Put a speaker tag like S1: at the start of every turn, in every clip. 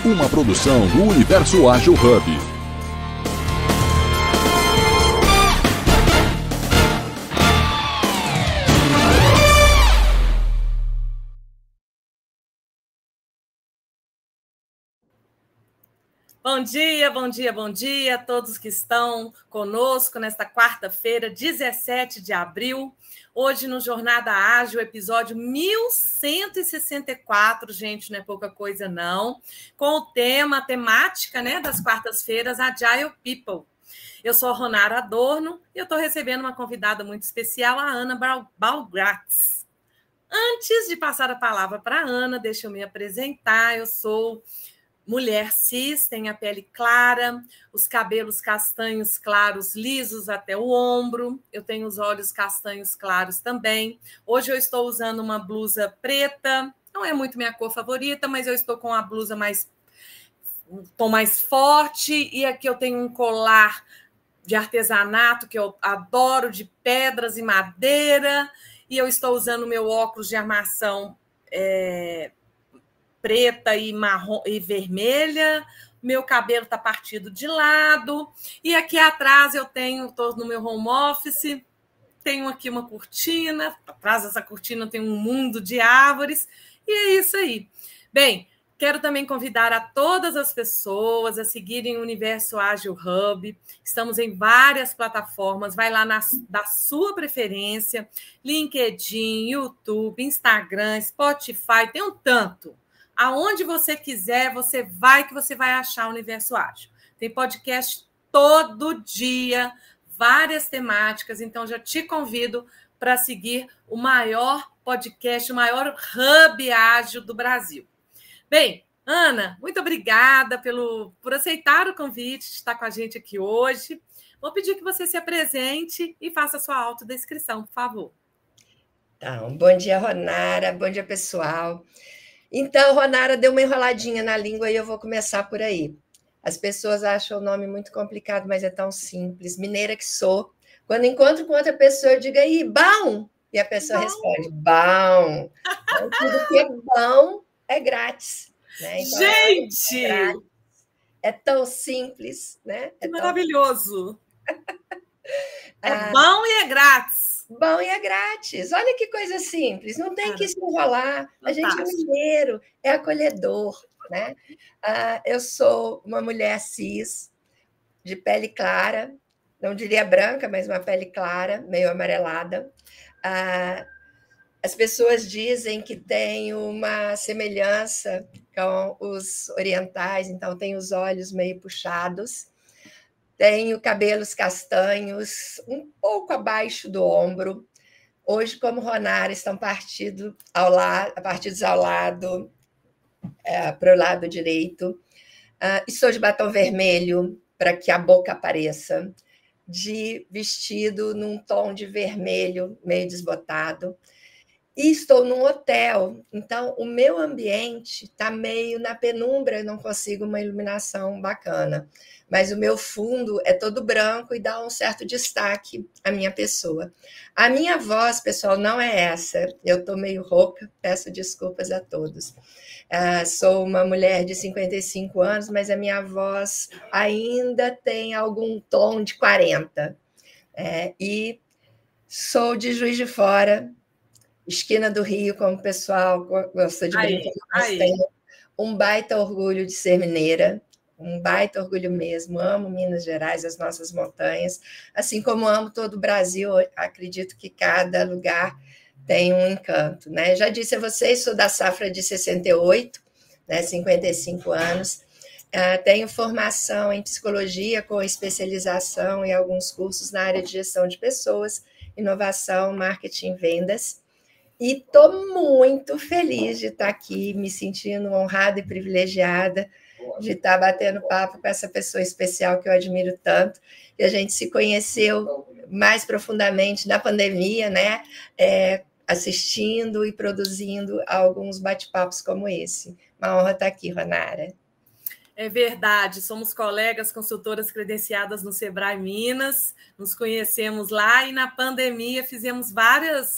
S1: uma produção do Universo Ágil Hub.
S2: Bom dia, bom dia, bom dia a todos que estão conosco nesta quarta-feira, 17 de abril. Hoje no Jornada Ágil, episódio 1164, gente, não é pouca coisa não, com o tema, a temática, né, das quartas-feiras, Agile People. Eu sou a Ronara Adorno e eu estou recebendo uma convidada muito especial, a Ana Balgratz. Antes de passar a palavra para a Ana, deixa eu me apresentar. Eu sou mulher cis, tem a pele clara, os cabelos castanhos claros, lisos até o ombro. Eu tenho os olhos castanhos claros também. Hoje eu estou usando uma blusa preta. Não é muito minha cor favorita, mas eu estou com a blusa um tom mais forte. E aqui eu tenho um colar de artesanato que eu adoro, de pedras e madeira. E eu estou usando o meu óculos de armação preta e marrom e vermelha, meu cabelo está partido de lado, e aqui atrás eu estou no meu home office, tenho aqui uma cortina, atrás dessa cortina tem um mundo de árvores, e é isso aí. Bem, quero também convidar a todas as pessoas a seguirem o Universo Ágil Hub. Estamos em várias plataformas, vai lá da sua preferência, LinkedIn, YouTube, Instagram, Spotify, tem um tanto. Aonde você quiser, você vai achar o Universo Ágil. Tem podcast todo dia, várias temáticas, então já te convido para seguir o maior podcast, o maior hub ágil do Brasil. Bem, Ana, muito obrigada por aceitar o convite de estar com a gente aqui hoje. Vou pedir que você se apresente e faça a sua autodescrição, por favor.
S3: Então, bom dia, Ronara, bom dia, pessoal. Então, Ronara deu uma enroladinha na língua e eu vou começar por aí. As pessoas acham o nome muito complicado, mas é tão simples. Mineira que sou. Quando encontro com outra pessoa, eu digo aí, bom! E a pessoa responde, bom! Então, tudo que é bom é grátis. Né? Então,
S2: gente!
S3: É tão simples, né?
S2: É maravilhoso! É bom e é grátis.
S3: Bom e é grátis. Olha que coisa simples. Não tem que se enrolar. Fantástico. A gente é mineiro, é acolhedor, né? Eu sou uma mulher cis, de pele clara, não diria branca, mas uma pele clara, meio amarelada. As pessoas dizem que tem uma semelhança com os orientais, então tem os olhos meio puxados. Tenho cabelos castanhos, um pouco abaixo do ombro. Hoje, como Ronara, estão partidos ao lado, para o lado direito. Estou de batom vermelho, para que a boca apareça, de vestido num tom de vermelho, meio desbotado. E estou num hotel, então o meu ambiente está meio na penumbra, não consigo uma iluminação bacana. Mas o meu fundo é todo branco e dá um certo destaque à minha pessoa. A minha voz, pessoal, não é essa. Eu estou meio rouca, peço desculpas a todos. Sou uma mulher de 55 anos, mas a minha voz ainda tem algum tom de 40. E sou de Juiz de Fora, esquina do Rio, como o pessoal gosta de brincar, mas tenho um baita orgulho de ser mineira, um baita orgulho mesmo, amo Minas Gerais, as nossas montanhas, assim como amo todo o Brasil, acredito que cada lugar tem um encanto, né? Já disse a vocês, sou da safra de 68, né, 55 anos, tenho formação em psicologia com especialização em alguns cursos na área de gestão de pessoas, inovação, marketing e vendas. E estou muito feliz de estar aqui, me sentindo honrada e privilegiada de estar batendo papo com essa pessoa especial que eu admiro tanto, que a gente se conheceu mais profundamente na pandemia, né? Assistindo e produzindo alguns bate-papos como esse. Uma honra estar aqui, Ronara.
S2: É verdade, somos colegas consultoras credenciadas no Sebrae Minas, nos conhecemos lá e na pandemia fizemos várias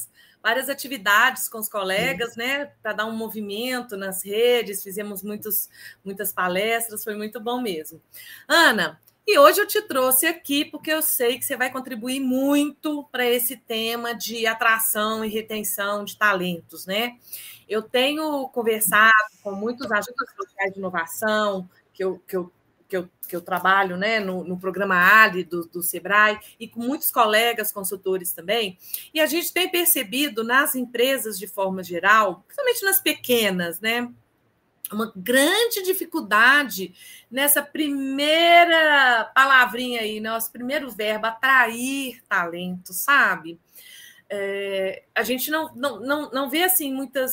S2: várias atividades com os colegas, né, para dar um movimento nas redes, fizemos muitas palestras, foi muito bom mesmo. Ana, e hoje eu te trouxe aqui porque eu sei que você vai contribuir muito para esse tema de atração e retenção de talentos, né? Eu tenho conversado com muitos agentes sociais de inovação que eu trabalho, né, no programa Ali do Sebrae, e com muitos colegas consultores também, e a gente tem percebido nas empresas de forma geral, principalmente nas pequenas, né, uma grande dificuldade nessa primeira palavrinha aí, nosso primeiro verbo, atrair talento, sabe? A gente não vê assim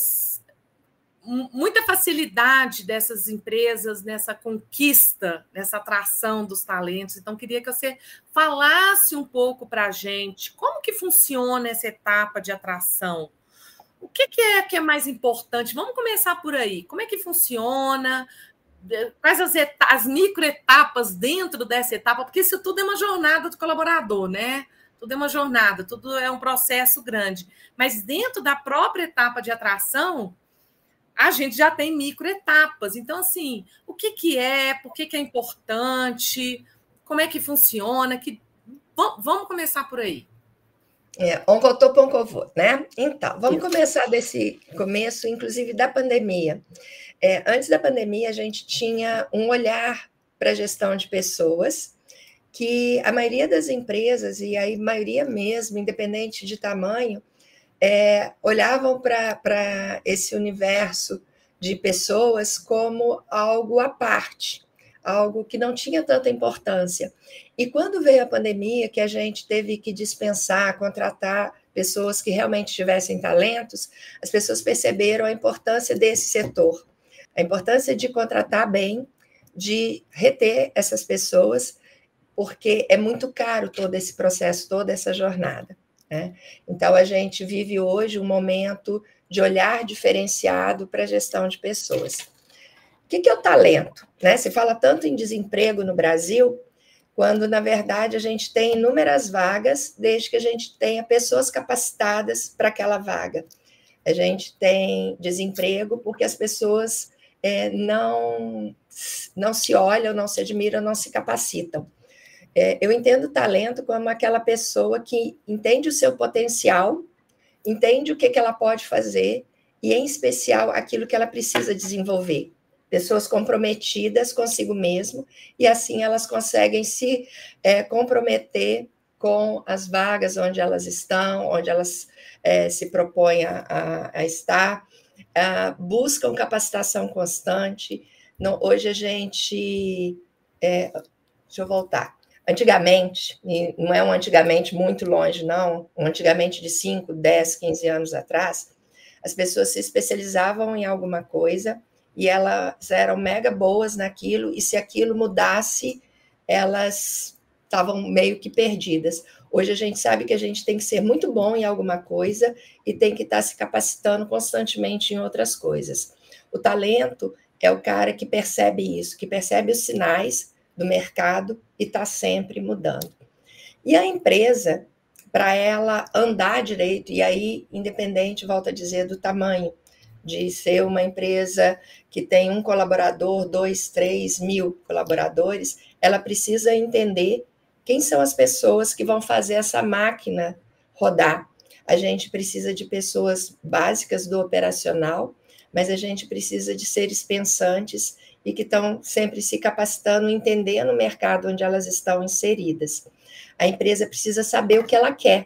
S2: muita facilidade dessas empresas nessa conquista, nessa atração dos talentos. Então, queria que você falasse um pouco para a gente como que funciona essa etapa de atração. O que é mais importante? Vamos começar por aí. Como é que funciona? Quais as microetapas dentro dessa etapa? Porque isso tudo é uma jornada do colaborador, né? Tudo é uma jornada, tudo é um processo grande. Mas dentro da própria etapa de atração, a gente já tem microetapas. Então, assim, o que é? Por que é importante? Como é que funciona? Vamos começar por aí.
S3: Oncotou, Poncovô, né? Então, vamos começar desse começo, inclusive da pandemia. Antes da pandemia, a gente tinha um olhar para a gestão de pessoas que a maioria das empresas, e a maioria mesmo, independente de tamanho, olhavam para esse universo de pessoas como algo à parte, algo que não tinha tanta importância. E quando veio a pandemia, que a gente teve que dispensar, contratar pessoas que realmente tivessem talentos, as pessoas perceberam a importância desse setor, a importância de contratar bem, de reter essas pessoas, porque é muito caro todo esse processo, toda essa jornada, né? Então, a gente vive hoje um momento de olhar diferenciado para a gestão de pessoas. O que é o talento, né? Se fala tanto em desemprego no Brasil, quando, na verdade, a gente tem inúmeras vagas, desde que a gente tenha pessoas capacitadas para aquela vaga. A gente tem desemprego porque as pessoas não se olham, não se admiram, não se capacitam. Eu entendo o talento como aquela pessoa que entende o seu potencial, entende o que ela pode fazer e, em especial, aquilo que ela precisa desenvolver. Pessoas comprometidas consigo mesmo, e assim elas conseguem se comprometer com as vagas onde elas estão, onde elas se propõem a estar, buscam capacitação constante. Hoje a gente... deixa eu voltar. Antigamente, e não é um antigamente muito longe, não, um antigamente de 5, 10, 15 anos atrás, as pessoas se especializavam em alguma coisa e elas eram mega boas naquilo, e se aquilo mudasse, elas estavam meio que perdidas. Hoje a gente sabe que a gente tem que ser muito bom em alguma coisa e tem que estar se capacitando constantemente em outras coisas. O talento é o cara que percebe isso, que percebe os sinais do mercado e está sempre mudando. E a empresa, para ela andar direito, e aí, independente, volto a dizer, do tamanho, de ser uma empresa que tem um colaborador, 2, 3 mil colaboradores, ela precisa entender quem são as pessoas que vão fazer essa máquina rodar. A gente precisa de pessoas básicas do operacional, mas a gente precisa de seres pensantes e que estão sempre se capacitando, entendendo o mercado onde elas estão inseridas. A empresa precisa saber o que ela quer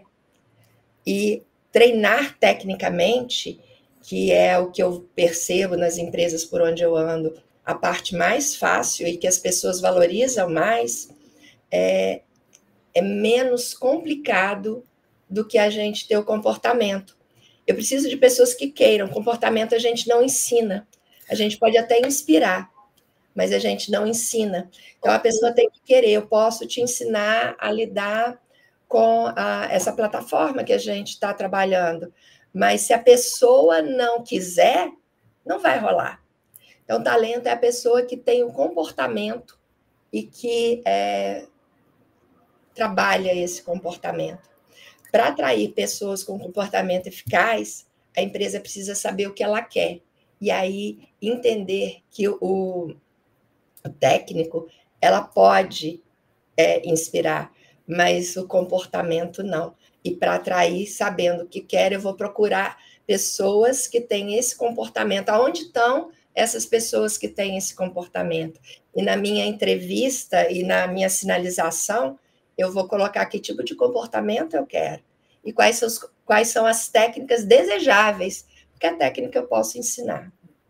S3: e treinar tecnicamente, que é o que eu percebo nas empresas por onde eu ando, a parte mais fácil e que as pessoas valorizam mais, é menos complicado do que a gente ter o comportamento. Eu preciso de pessoas que queiram. Comportamento a gente não ensina. A gente pode até inspirar, mas a gente não ensina. Então, a pessoa tem que querer. Eu posso te ensinar a lidar com essa plataforma que a gente está trabalhando, mas se a pessoa não quiser, não vai rolar. Então, talento é a pessoa que tem um comportamento e que trabalha esse comportamento. para atrair pessoas com comportamento eficaz, a empresa precisa saber o que ela quer. E aí entender que o técnico ela pode inspirar, mas o comportamento não. E para atrair, sabendo o que quer, eu vou procurar pessoas que têm esse comportamento. Aonde estão essas pessoas que têm esse comportamento? E na minha entrevista e na minha sinalização, eu vou colocar que tipo de comportamento eu quero e quais são as técnicas desejáveis, porque a técnica eu posso ensinar.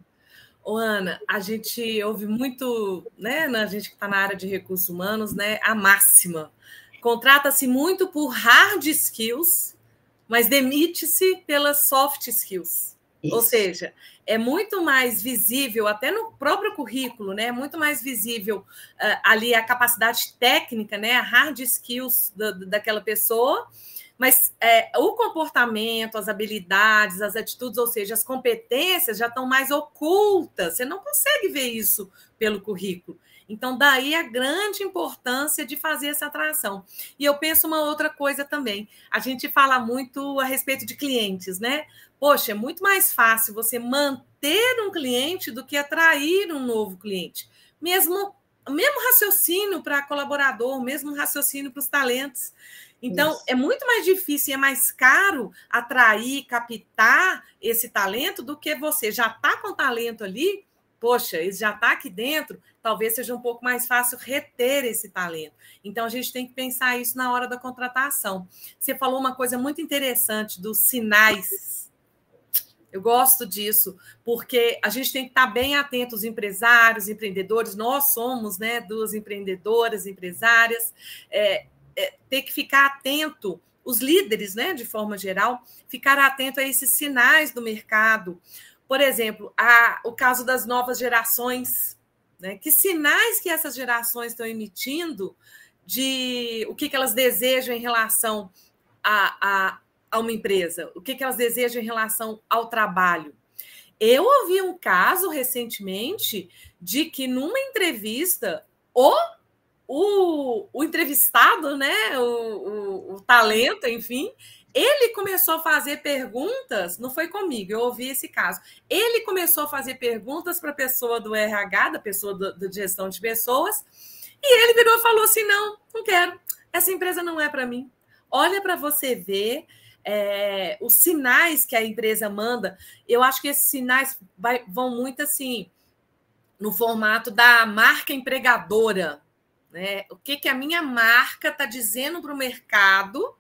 S2: Ô, Ana, a gente ouve muito, né, a gente que está na área de recursos humanos, né, a máxima. Contrata-se muito por hard skills, mas demite-se pelas soft skills. Isso. Ou seja, é muito mais visível, até no próprio currículo, né, é muito mais visível ali a capacidade técnica, né, a hard skills daquela pessoa, mas o comportamento, as habilidades, as atitudes, ou seja, as competências já estão mais ocultas. Você não consegue ver isso pelo currículo. Então, daí a grande importância de fazer essa atração. E eu penso uma outra coisa também. A gente fala muito a respeito de clientes, né? Poxa, é muito mais fácil você manter um cliente do que atrair um novo cliente. Mesmo raciocínio para colaborador, mesmo raciocínio para os talentos. Então, isso. É muito mais difícil e é mais caro atrair, captar esse talento do que você já está com talento ali, poxa, ele já está aqui dentro, talvez seja um pouco mais fácil reter esse talento. Então, a gente tem que pensar isso na hora da contratação. Você falou uma coisa muito interessante dos sinais. Eu gosto disso, porque a gente tem que estar bem atento, os empresários, empreendedores, nós somos, né, duas empreendedoras, empresárias, ter que ficar atento, os líderes, né, de forma geral, ficar atento a esses sinais do mercado. Por exemplo, o caso das novas gerações, né? Que sinais que essas gerações estão emitindo de o que elas desejam em relação a uma empresa, o que elas desejam em relação ao trabalho. Eu ouvi um caso recentemente de que numa entrevista, o entrevistado, né, o talento, enfim, ele começou a fazer perguntas, não foi comigo, eu ouvi esse caso. Ele começou a fazer perguntas para a pessoa do RH, da pessoa da gestão de pessoas, e ele virou e falou assim: não quero, essa empresa não é para mim. Olha para você ver os sinais que a empresa manda. Eu acho que esses sinais vão muito assim, no formato da marca empregadora. Né? O que a minha marca está dizendo para o mercado,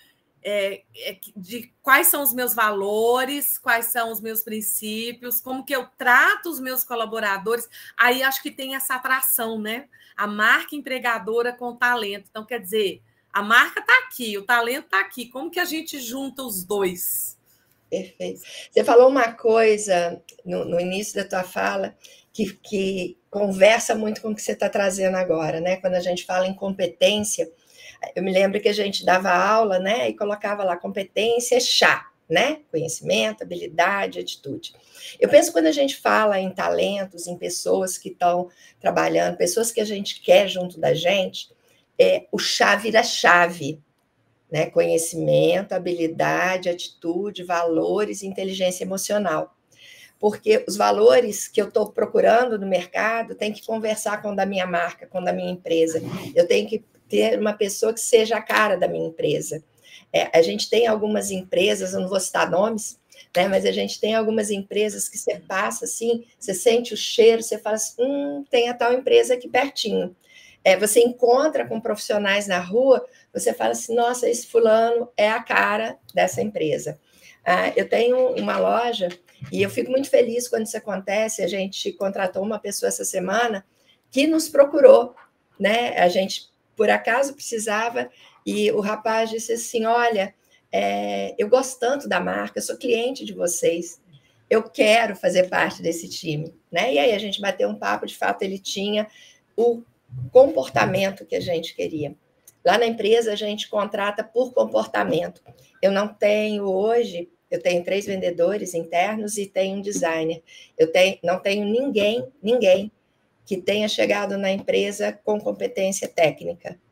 S2: de quais são os meus valores, quais são os meus princípios, como que eu trato os meus colaboradores. Aí acho que tem essa atração, né? A marca empregadora com o talento. Então, quer dizer, a marca está aqui, o talento está aqui. Como que a gente junta os dois?
S3: Perfeito. Você falou uma coisa no início da tua fala que conversa muito com o que você está trazendo agora, né? Quando a gente fala em competência, eu me lembro que a gente dava aula, né? E colocava lá competência chá, né? Conhecimento, habilidade, atitude. Eu penso quando a gente fala em talentos, em pessoas que estão trabalhando, pessoas que a gente quer junto da gente, o chá vira chave. Né? Conhecimento, habilidade, atitude, valores e inteligência emocional. Porque os valores que eu estou procurando no mercado tem que conversar com o da minha marca, com o da minha empresa. Eu tenho que ter uma pessoa que seja a cara da minha empresa. A gente tem algumas empresas, eu não vou citar nomes, né, mas a gente tem algumas empresas que você passa assim, você sente o cheiro, você fala assim, tem a tal empresa aqui pertinho. Você encontra com profissionais na rua, você fala assim, nossa, esse fulano é a cara dessa empresa. Eu tenho uma loja e eu fico muito feliz quando isso acontece. A gente contratou uma pessoa essa semana que nos procurou, né? A gente, por acaso, precisava e o rapaz disse assim, olha, eu gosto tanto da marca, eu sou cliente de vocês, eu quero fazer parte desse time, né? E aí a gente bateu um papo, de fato ele tinha o comportamento que a gente queria. Lá na empresa, a gente contrata por comportamento. Eu não tenho hoje, eu tenho 3 vendedores internos e tenho um designer. Não tenho ninguém que tenha chegado na empresa com competência técnica.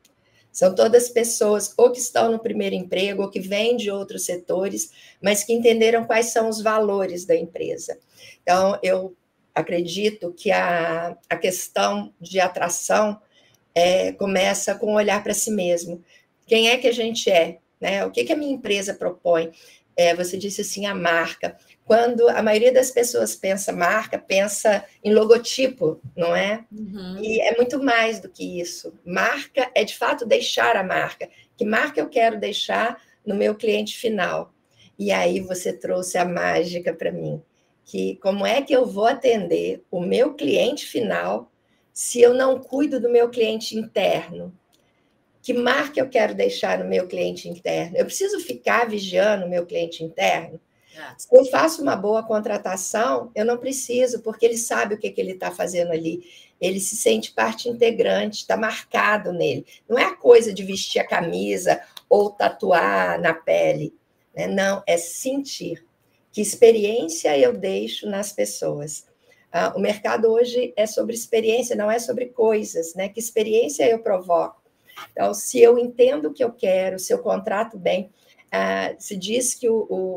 S3: São todas pessoas ou que estão no primeiro emprego ou que vêm de outros setores, mas que entenderam quais são os valores da empresa. Então, eu acredito que a questão de atração começa com olhar para si mesmo. Quem é que a gente é? Né? O que a minha empresa propõe? Você disse assim, a marca. Quando a maioria das pessoas pensa marca, pensa em logotipo, não é?
S2: Uhum.
S3: E é muito mais do que isso. Marca é, de fato, deixar a marca. Que marca eu quero deixar no meu cliente final? E aí você trouxe a mágica para mim, que como é que eu vou atender o meu cliente final se eu não cuido do meu cliente interno? Que marca eu quero deixar no meu cliente interno? Eu preciso ficar vigiando o meu cliente interno? Se eu faço uma boa contratação, eu não preciso, porque ele sabe o que ele está fazendo ali. Ele se sente parte integrante, está marcado nele. Não é a coisa de vestir a camisa ou tatuar na pele, né? Não, é sentir. Que experiência eu deixo nas pessoas? O mercado hoje é sobre experiência, não é sobre coisas, né? Que experiência eu provoco? Então, se eu entendo o que eu quero, se eu contrato bem, se diz que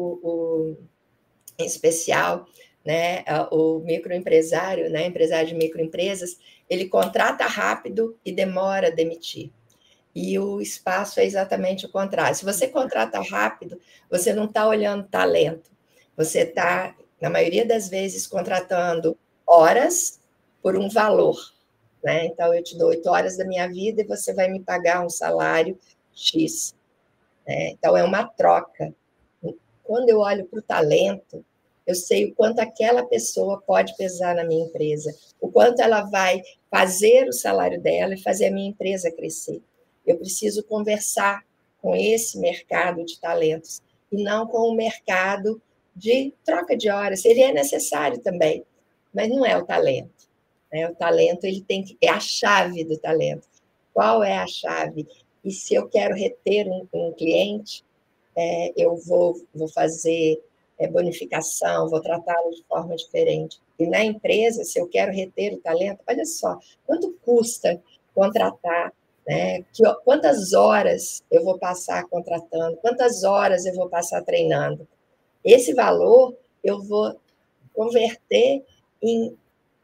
S3: em especial, né, o microempresário, né, empresário de microempresas, ele contrata rápido e demora a demitir. E o espaço é exatamente o contrário. Se você contrata rápido, você não está olhando talento. Você está, na maioria das vezes, contratando horas por um valor. Né? Então, eu te dou 8 horas da minha vida e você vai me pagar um salário X. Né? Então, é uma troca. Quando eu olho para o talento, eu sei o quanto aquela pessoa pode pesar na minha empresa, o quanto ela vai fazer o salário dela e fazer a minha empresa crescer. Eu preciso conversar com esse mercado de talentos e não com o mercado de troca de horas. Ele é necessário também, mas não é o talento. Né? O talento ele é a chave do talento. Qual é a chave? E se eu quero reter um cliente, eu vou fazer bonificação, vou tratá-lo de forma diferente. E na empresa, se eu quero reter o talento, olha só, quanto custa contratar, né? Quantas horas eu vou passar contratando, quantas horas eu vou passar treinando. Esse valor eu vou converter em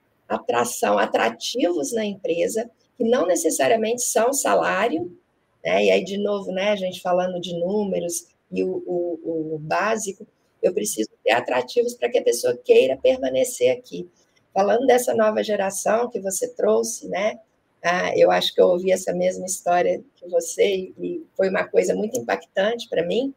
S3: atrativos na empresa, que não necessariamente são salário, né? E aí, de novo, né, a gente falando de números e o básico, eu preciso ter atrativos para que a pessoa queira permanecer aqui. Falando dessa nova geração que você trouxe, né? Eu acho que eu ouvi essa mesma história que você e foi uma coisa muito impactante para mim,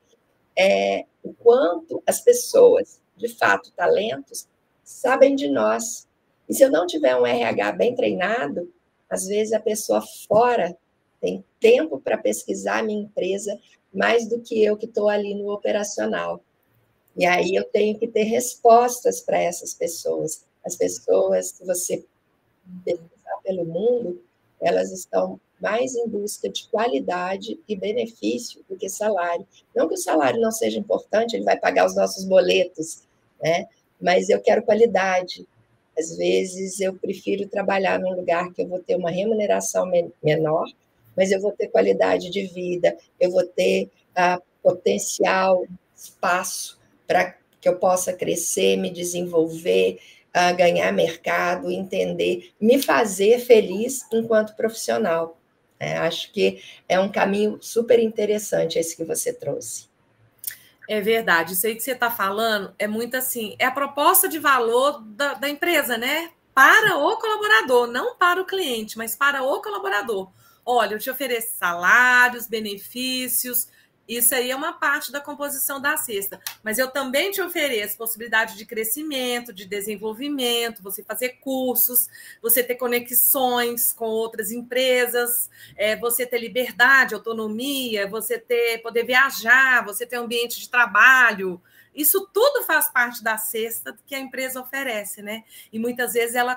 S3: o quanto as pessoas, de fato, talentos, sabem de nós. E se eu não tiver um RH bem treinado, às vezes a pessoa fora tem tempo para pesquisar a minha empresa mais do que eu que estou ali no operacional. E aí eu tenho que ter respostas para essas pessoas. As pessoas que você pesquisar pelo mundo, elas estão mais em busca de qualidade e benefício do que salário. Não que o salário não seja importante, ele vai pagar os nossos boletos, né? Mas eu quero qualidade. Às vezes eu prefiro trabalhar num lugar que eu vou ter uma remuneração menor, mas eu vou ter qualidade de vida, eu vou ter potencial, espaço para que eu possa crescer, me desenvolver, ganhar mercado, entender, me fazer feliz enquanto profissional. Acho que é um caminho super interessante esse que você trouxe.
S2: É verdade, isso aí que você está falando é muito assim, é a proposta de valor da empresa, né? Para o colaborador, não para o cliente, mas para o colaborador. Olha, eu te ofereço salários, benefícios, isso aí é uma parte da composição da cesta. Mas eu também te ofereço possibilidade de crescimento, de desenvolvimento, você fazer cursos, você ter conexões com outras empresas, você ter liberdade, autonomia, você poder viajar, você ter um ambiente de trabalho. Isso tudo faz parte da cesta que a empresa oferece, né? E muitas vezes ela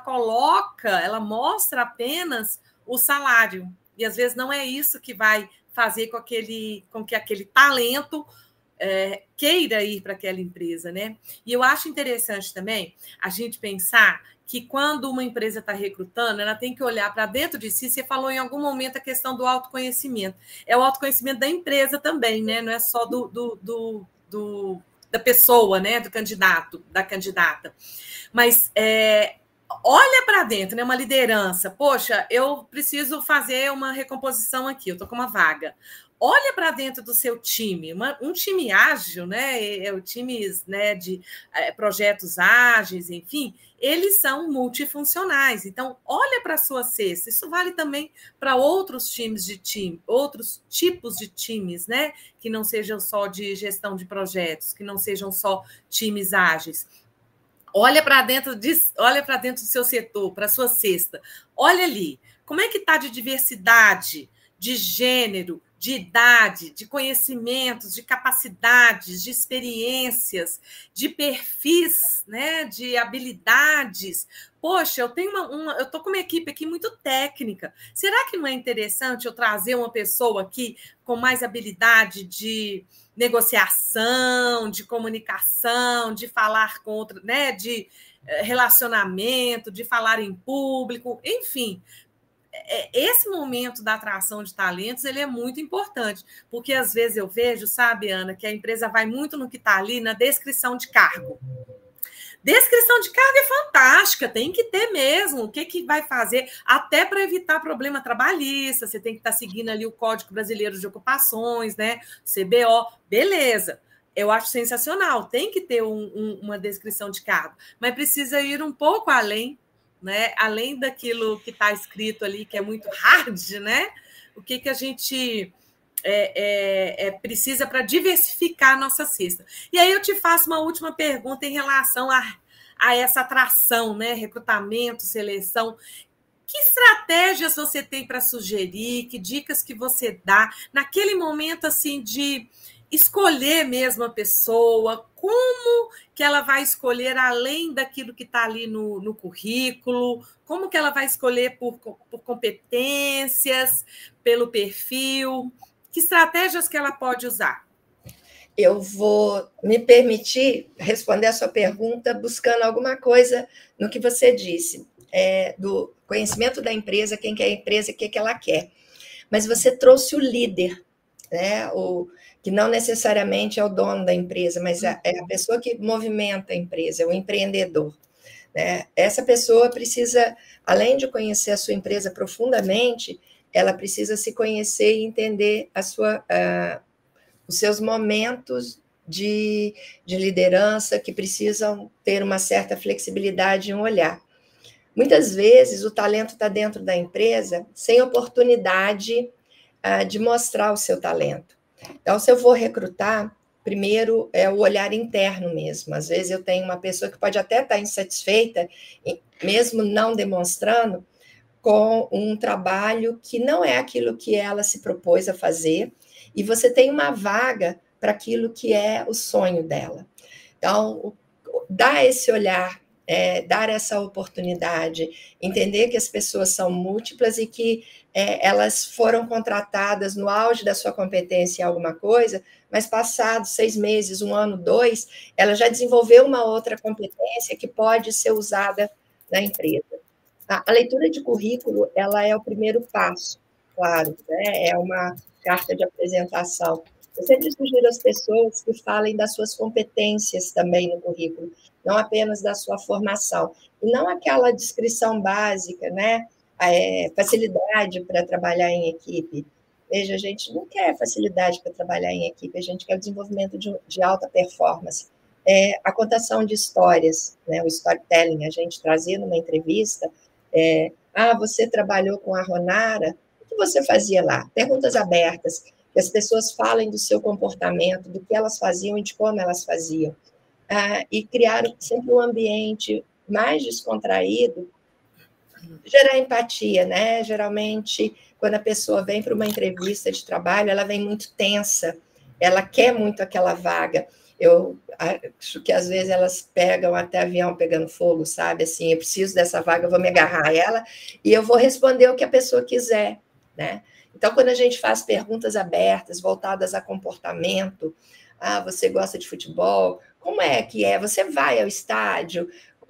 S2: mostra apenas o salário. E às vezes não é isso que vai fazer com que aquele talento queira ir para aquela empresa, né? E eu acho interessante também a gente pensar que quando uma empresa está recrutando, ela tem que olhar para dentro de si. Você falou em algum momento a questão do autoconhecimento. É o autoconhecimento da empresa também, né? Não é só da pessoa, né? Do candidato, da candidata. Mas olha para dentro, né? Uma liderança. Poxa, eu preciso fazer uma recomposição aqui, eu estou com uma vaga. Olha para dentro do seu time, um time ágil, né? O times, né, de projetos ágeis, enfim, eles são multifuncionais. Então, olha para a sua cesta. Isso vale também para outros outros tipos de times, né? Que não sejam só de gestão de projetos, que não sejam só times ágeis. Olha para dentro do seu setor, para a sua cesta. Olha ali, como é que está de diversidade, de gênero, de idade, de conhecimentos, de capacidades, de experiências, de perfis, né, de habilidades. Poxa, eu estou com uma equipe aqui muito técnica. Será que não é interessante eu trazer uma pessoa aqui com mais habilidade de negociação, de comunicação, de falar com outro, né, de relacionamento, de falar em público, enfim. Esse momento da atração de talentos, ele é muito importante, porque às vezes eu vejo, sabe, Ana, que a empresa vai muito no que está ali na descrição de cargo. Descrição de cargo é fantástica, tem que ter mesmo. O que vai fazer? Até para evitar problema trabalhista, você tem que estar seguindo ali o Código Brasileiro de Ocupações, né? CBO, beleza. Eu acho sensacional, tem que ter uma descrição de cargo, mas precisa ir um pouco além, né? Além daquilo que está escrito ali, que é muito hard, né? O que a gente precisa para diversificar a nossa cesta. E aí eu te faço uma última pergunta em relação a essa atração, né? Recrutamento, seleção. Que estratégias você tem para sugerir? Que dicas que você dá naquele momento assim de escolher mesmo a pessoa? Como que ela vai escolher além daquilo que está ali no currículo? Como que ela vai escolher por competências, pelo perfil? Que estratégias que ela pode usar?
S3: Eu vou me permitir responder a sua pergunta buscando alguma coisa no que você disse, do conhecimento da empresa, quem que é a empresa, o que ela quer. Mas você trouxe o líder, né? Que não necessariamente é o dono da empresa, mas é a pessoa que movimenta a empresa, é o empreendedor. Né? Essa pessoa precisa, além de conhecer a sua empresa profundamente, ela precisa se conhecer e entender os seus momentos de liderança, que precisam ter uma certa flexibilidade e um olhar. Muitas vezes o talento está dentro da empresa sem oportunidade de mostrar o seu talento. Então, se eu vou recrutar, primeiro é o olhar interno mesmo. Às vezes eu tenho uma pessoa que pode até estar insatisfeita, mesmo não demonstrando, com um trabalho que não é aquilo que ela se propôs a fazer, e você tem uma vaga para aquilo que é o sonho dela. Então, dar esse olhar, dar essa oportunidade, entender que as pessoas são múltiplas e que elas foram contratadas no auge da sua competência em alguma coisa, mas passados 6 meses, 1 ano, 2, ela já desenvolveu uma outra competência que pode ser usada na empresa. A leitura de currículo, ela é o primeiro passo, claro, né? É uma carta de apresentação. Eu sempre sugiro às pessoas que falem das suas competências também no currículo, não apenas da sua formação, e não aquela descrição básica, né? Facilidade para trabalhar em equipe. Veja, a gente não quer facilidade para trabalhar em equipe, a gente quer o desenvolvimento de alta performance. A contação de histórias, né? O storytelling, a gente trazer numa entrevista, você trabalhou com a Ronara, o que você fazia lá? Perguntas abertas, que as pessoas falem do seu comportamento, do que elas faziam e de como elas faziam. E criar sempre um ambiente mais descontraído, gerar empatia, né? Geralmente, quando a pessoa vem para uma entrevista de trabalho, ela vem muito tensa, ela quer muito aquela vaga. Eu acho que às vezes elas pegam até avião pegando fogo, sabe? Assim, eu preciso dessa vaga, eu vou me agarrar a ela e eu vou responder o que a pessoa quiser, né? Então, quando a gente faz perguntas abertas, voltadas a comportamento, você gosta de futebol? Como é que é? Você vai ao estádio? Como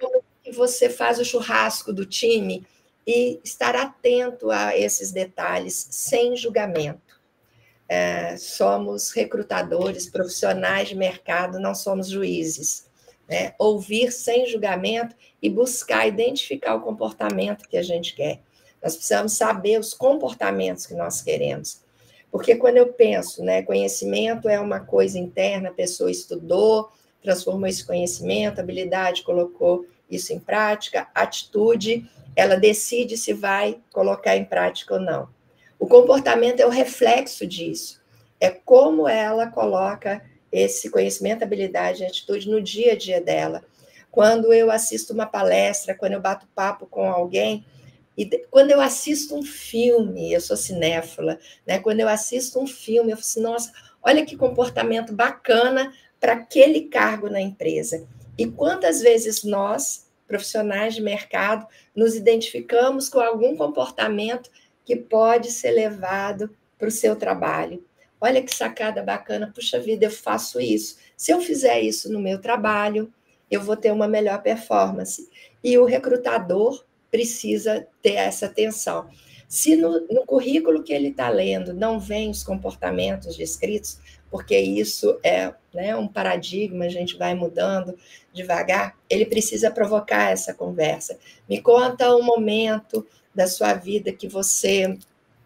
S3: que você faz o churrasco do time e estar atento a esses detalhes, sem julgamento. Somos recrutadores, profissionais de mercado, não somos juízes. Né? Ouvir sem julgamento e buscar identificar o comportamento que a gente quer. Nós precisamos saber os comportamentos que nós queremos. Porque quando eu penso, né, conhecimento é uma coisa interna, a pessoa estudou, transformou esse conhecimento, habilidade, colocou isso em prática, atitude, ela decide se vai colocar em prática ou não. O comportamento é o reflexo disso, é como ela coloca esse conhecimento, habilidade e atitude no dia a dia dela. Quando eu assisto uma palestra, quando eu bato papo com alguém, e quando eu assisto um filme, eu sou cinéfila, né? Quando eu assisto um filme, eu falo assim, nossa, olha que comportamento bacana para aquele cargo na empresa. E quantas vezes nós, profissionais de mercado, nos identificamos com algum comportamento que pode ser levado para o seu trabalho. Olha que sacada bacana, puxa vida, eu faço isso. Se eu fizer isso no meu trabalho, eu vou ter uma melhor performance. E o recrutador precisa ter essa atenção. Se no currículo que ele está lendo não vem os comportamentos descritos, porque isso é, né, um paradigma, a gente vai mudando devagar, ele precisa provocar essa conversa. Me conta um momento da sua vida que você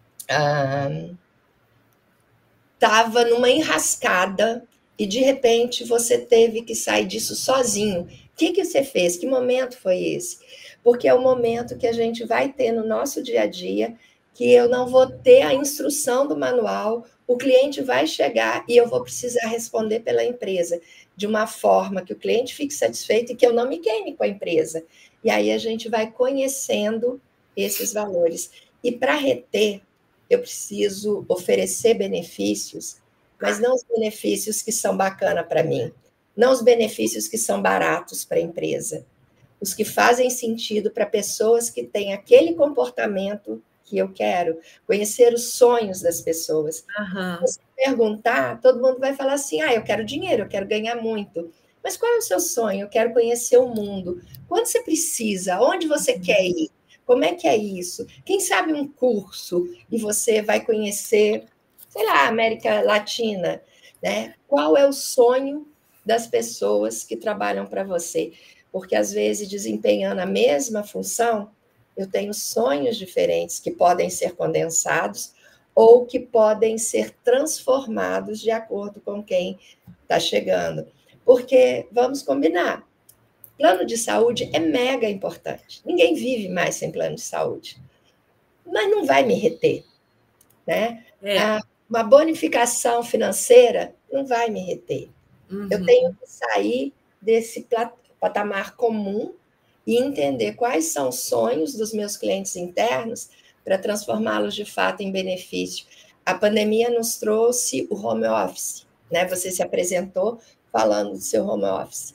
S3: estava numa enrascada e, de repente, você teve que sair disso sozinho. O que você fez? Que momento foi esse? Porque é o momento que a gente vai ter no nosso dia a dia, que eu não vou ter a instrução do manual, o cliente vai chegar e eu vou precisar responder pela empresa de uma forma que o cliente fique satisfeito e que eu não me queime com a empresa. E aí a gente vai conhecendo esses valores. E para reter, eu preciso oferecer benefícios, mas não os benefícios que são bacana para mim, não os benefícios que são baratos para a empresa, os que fazem sentido para pessoas que têm aquele comportamento que eu quero, conhecer os sonhos das pessoas.
S2: Uhum.
S3: Se perguntar, todo mundo vai falar assim, eu quero dinheiro, eu quero ganhar muito. Mas qual é o seu sonho? Eu quero conhecer o mundo. Quando você precisa? Onde você quer ir? Como é que é isso? Quem sabe um curso e você vai conhecer, sei lá, a América Latina, né? Qual é o sonho das pessoas que trabalham para você? Porque, às vezes, desempenhando a mesma função, eu tenho sonhos diferentes que podem ser condensados ou que podem ser transformados de acordo com quem está chegando. Porque, vamos combinar, plano de saúde é mega importante. Ninguém vive mais sem plano de saúde. Mas não vai me reter. Né? Uma bonificação financeira não vai me reter. Uhum. Eu tenho que sair desse patamar comum e entender quais são os sonhos dos meus clientes internos para transformá-los de fato em benefício. A pandemia nos trouxe o home office, né? Você se apresentou falando do seu home office.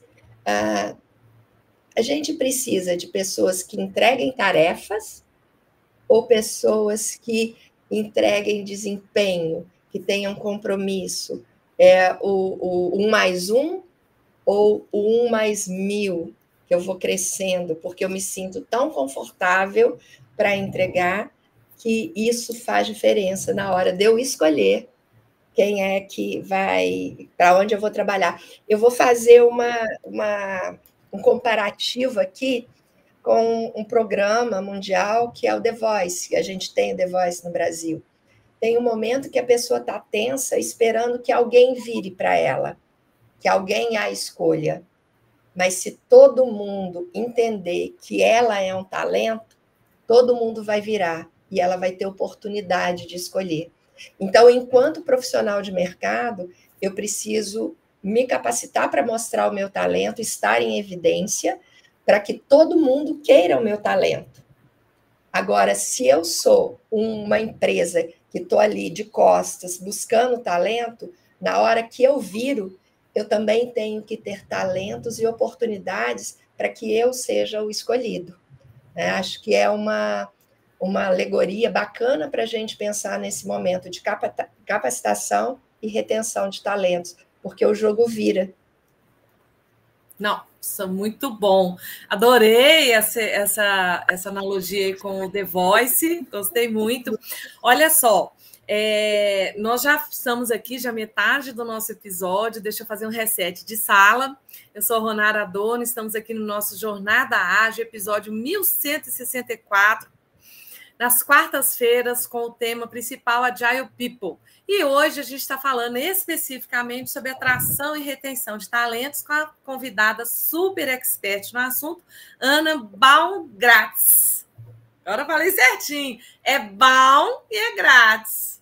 S3: A gente precisa de pessoas que entreguem tarefas ou pessoas que entreguem desempenho, que tenham compromisso. O 1 mais 1 ou o 1 mais 1000, que eu vou crescendo, porque eu me sinto tão confortável para entregar que isso faz diferença na hora de eu escolher quem é que vai, para onde eu vou trabalhar. Eu vou fazer um comparativo aqui com um programa mundial que é o The Voice, a gente tem o The Voice no Brasil. Tem um momento que a pessoa está tensa, esperando que alguém vire para ela, que alguém a escolha. Mas se todo mundo entender que ela é um talento, todo mundo vai virar e ela vai ter oportunidade de escolher. Então, enquanto profissional de mercado, eu preciso me capacitar para mostrar o meu talento, estar em evidência, para que todo mundo queira o meu talento. Agora, se eu sou uma empresa que estou ali de costas buscando talento, na hora que eu viro, eu também tenho que ter talentos e oportunidades para que eu seja o escolhido. Acho que é uma alegoria bacana para a gente pensar nesse momento de capacitação e retenção de talentos, porque o jogo vira.
S2: Nossa, muito bom. Adorei essa analogia aí com o The Voice, gostei muito. Olha só, nós já estamos aqui, já metade do nosso episódio, deixa eu fazer um reset de sala. Eu sou a Ronara Adorno, estamos aqui no nosso Jornada Ágil, episódio 1164, nas quartas-feiras, com o tema principal Agile People. E hoje a gente está falando especificamente sobre atração e retenção de talentos com a convidada super expert no assunto, Ana Baumgratz. Agora eu falei certinho. É Baum e é Gratz.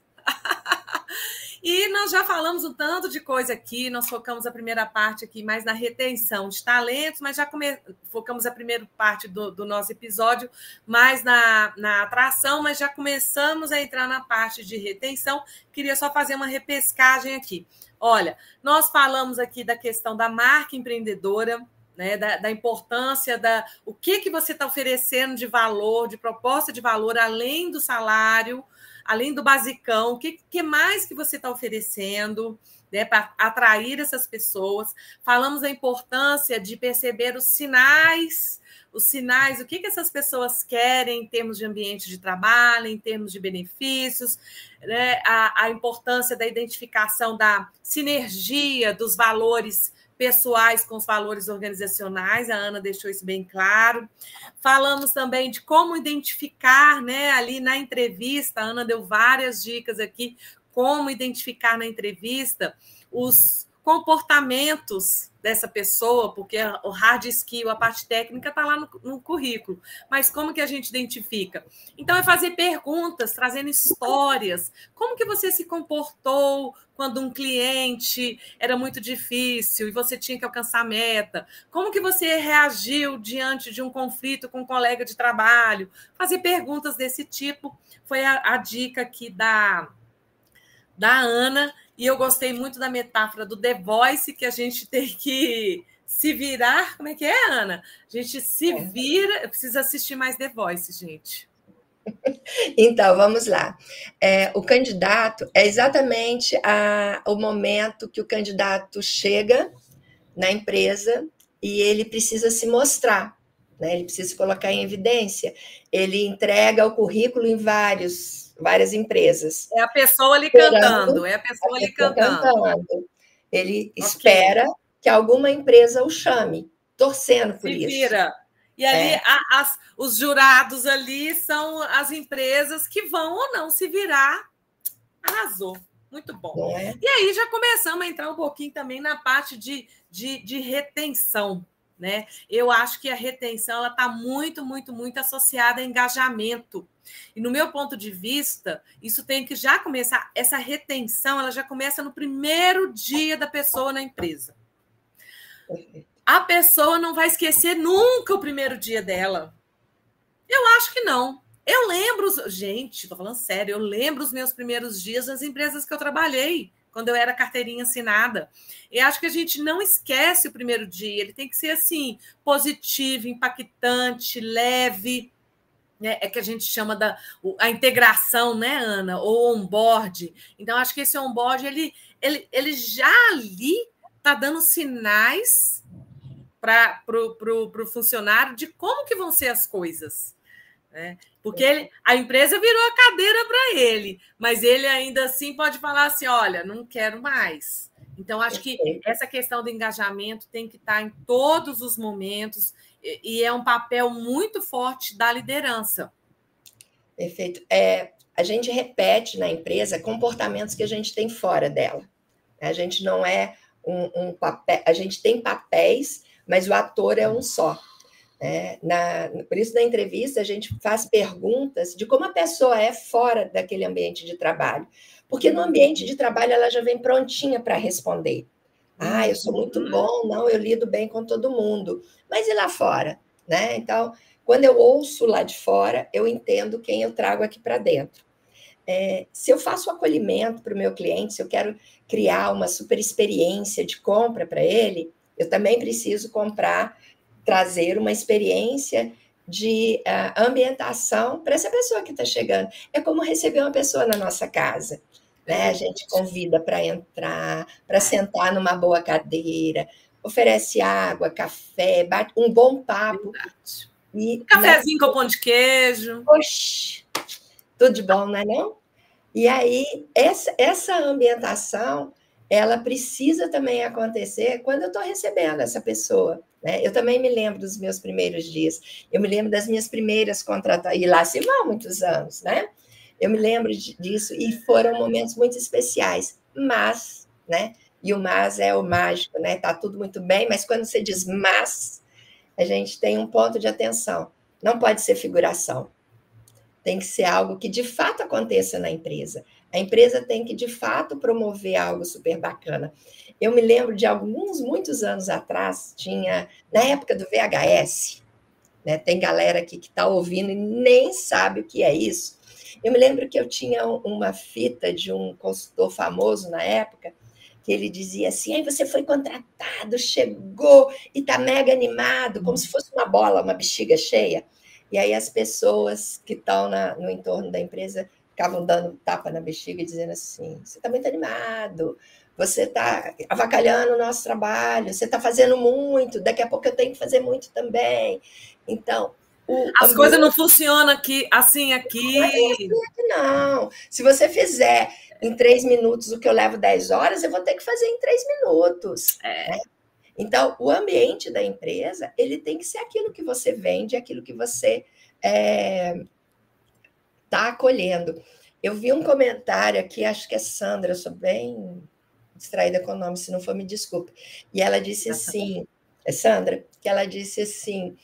S2: E nós já falamos um tanto de coisa aqui, nós focamos a primeira parte aqui mais na retenção de talentos, mas já focamos a primeira parte do nosso episódio mais na atração, mas já começamos a entrar na parte de retenção. Queria só fazer uma repescagem aqui. Olha, nós falamos aqui da questão da marca empreendedora, né, da importância o que você está oferecendo de valor, de proposta de valor, além do salário, além do basicão, o que mais que você está oferecendo, né, para atrair essas pessoas. Falamos da importância de perceber os sinais, o que essas pessoas querem em termos de ambiente de trabalho, em termos de benefícios, né, a importância da identificação da sinergia dos valores pessoais com os valores organizacionais, a Ana deixou isso bem claro. Falamos também de como identificar, né, ali na entrevista, a Ana deu várias dicas aqui, como identificar na entrevista os comportamentos dessa pessoa, porque o hard skill, a parte técnica está lá no currículo, mas como que a gente identifica? Então, é fazer perguntas, trazendo histórias. Como que você se comportou quando um cliente era muito difícil e você tinha que alcançar a meta? Como que você reagiu diante de um conflito com um colega de trabalho? Fazer perguntas desse tipo foi a dica aqui da Ana, e eu gostei muito da metáfora do The Voice, que a gente tem que se virar. Como é que é, Ana? A gente se vira, precisa assistir mais The Voice, gente.
S3: Então, vamos lá. O candidato é exatamente o momento que o candidato chega na empresa e ele precisa se mostrar, né? Ele precisa se colocar em evidência. Ele entrega o currículo em várias empresas.
S2: É a pessoa ali cantando,
S3: Ele espera que alguma empresa o chame, torcendo por isso.
S2: Vira. E ali os jurados ali são as empresas que vão ou não se virar. Arrasou. Muito bom. E aí já começamos a entrar um pouquinho também na parte de retenção, né? Eu acho que a retenção está muito, muito, muito associada a engajamento. E no meu ponto de vista, isso tem que já começar, essa retenção, ela já começa no primeiro dia da pessoa na empresa. A pessoa não vai esquecer nunca o primeiro dia dela. Eu acho que não. Eu lembro, gente, estou falando sério, eu lembro os meus primeiros dias nas empresas que eu trabalhei, quando eu era carteirinha assinada. E acho que a gente não esquece o primeiro dia, ele tem que ser assim, positivo, impactante, leve, né? É que a gente chama a integração, né, Ana? Ou onboard. Então, acho que esse onboard, ele já ali está dando sinais para o funcionário de como que vão ser as coisas. Né? Porque a empresa virou a cadeira para ele, mas ele ainda assim pode falar assim, olha, não quero mais. Então, acho que essa questão do engajamento tem que estar em todos os momentos e é um papel muito forte da liderança.
S3: Perfeito. A gente repete na empresa comportamentos que a gente tem fora dela. A gente não é um papel, a gente tem papéis, mas o ator é um só. Por isso, na entrevista, a gente faz perguntas de como a pessoa é fora daquele ambiente de trabalho. Porque no ambiente de trabalho ela já vem prontinha para responder. Eu sou muito bom, não, eu lido bem com todo mundo. Mas e lá fora? Né? Então, quando eu ouço lá de fora, eu entendo quem eu trago aqui para dentro. Se eu faço o acolhimento para o meu cliente, se eu quero criar uma super experiência de compra para ele, eu também preciso trazer uma experiência de ambientação para essa pessoa que está chegando. É como receber uma pessoa na nossa casa. Né? A gente convida para entrar, para sentar numa boa cadeira, oferece água, café, bate um bom papo.
S2: Verdade.
S3: E,
S2: cafezinho com pão de queijo.
S3: Oxi, tudo de bom, não é não? E aí, essa ambientação, ela precisa também acontecer quando eu estou recebendo essa pessoa. Né? Eu também me lembro dos meus primeiros dias, eu me lembro das minhas primeiras contratações, e lá se vão muitos anos, né? Eu me lembro disso, e foram momentos muito especiais, mas, né? E o mas é o mágico, né? Tá tudo muito bem, mas quando você diz mas, a gente tem um ponto de atenção. Não pode ser figuração. Tem que ser algo que de fato aconteça na empresa. A empresa tem que de fato promover algo super bacana. Eu me lembro de muitos anos atrás, tinha, na época do VHS, né? Tem galera aqui que está ouvindo e nem sabe o que é isso. Eu me lembro que eu tinha uma fita de um consultor famoso na época, que ele dizia assim: aí você foi contratado, chegou e está mega animado, como se fosse uma bola, uma bexiga cheia. E aí as pessoas que estão no entorno da empresa ficavam dando tapa na bexiga e dizendo assim: você está muito animado, você está avacalhando o nosso trabalho, você está fazendo muito, daqui a pouco eu tenho que fazer muito também. Então,
S2: as coisas não funcionam aqui, assim aqui.
S3: Não é assim aqui, não. Se você fizer em 3 minutos o que eu levo 10 horas, eu vou ter que fazer em 3 minutos. Né? Então, o ambiente da empresa, ele tem que ser aquilo que você vende, aquilo que você está acolhendo. Eu vi um comentário aqui, acho que é Sandra, eu sou bem distraída com o nome, se não for, me desculpe. E ela disse assim, é Sandra, que ela disse assim: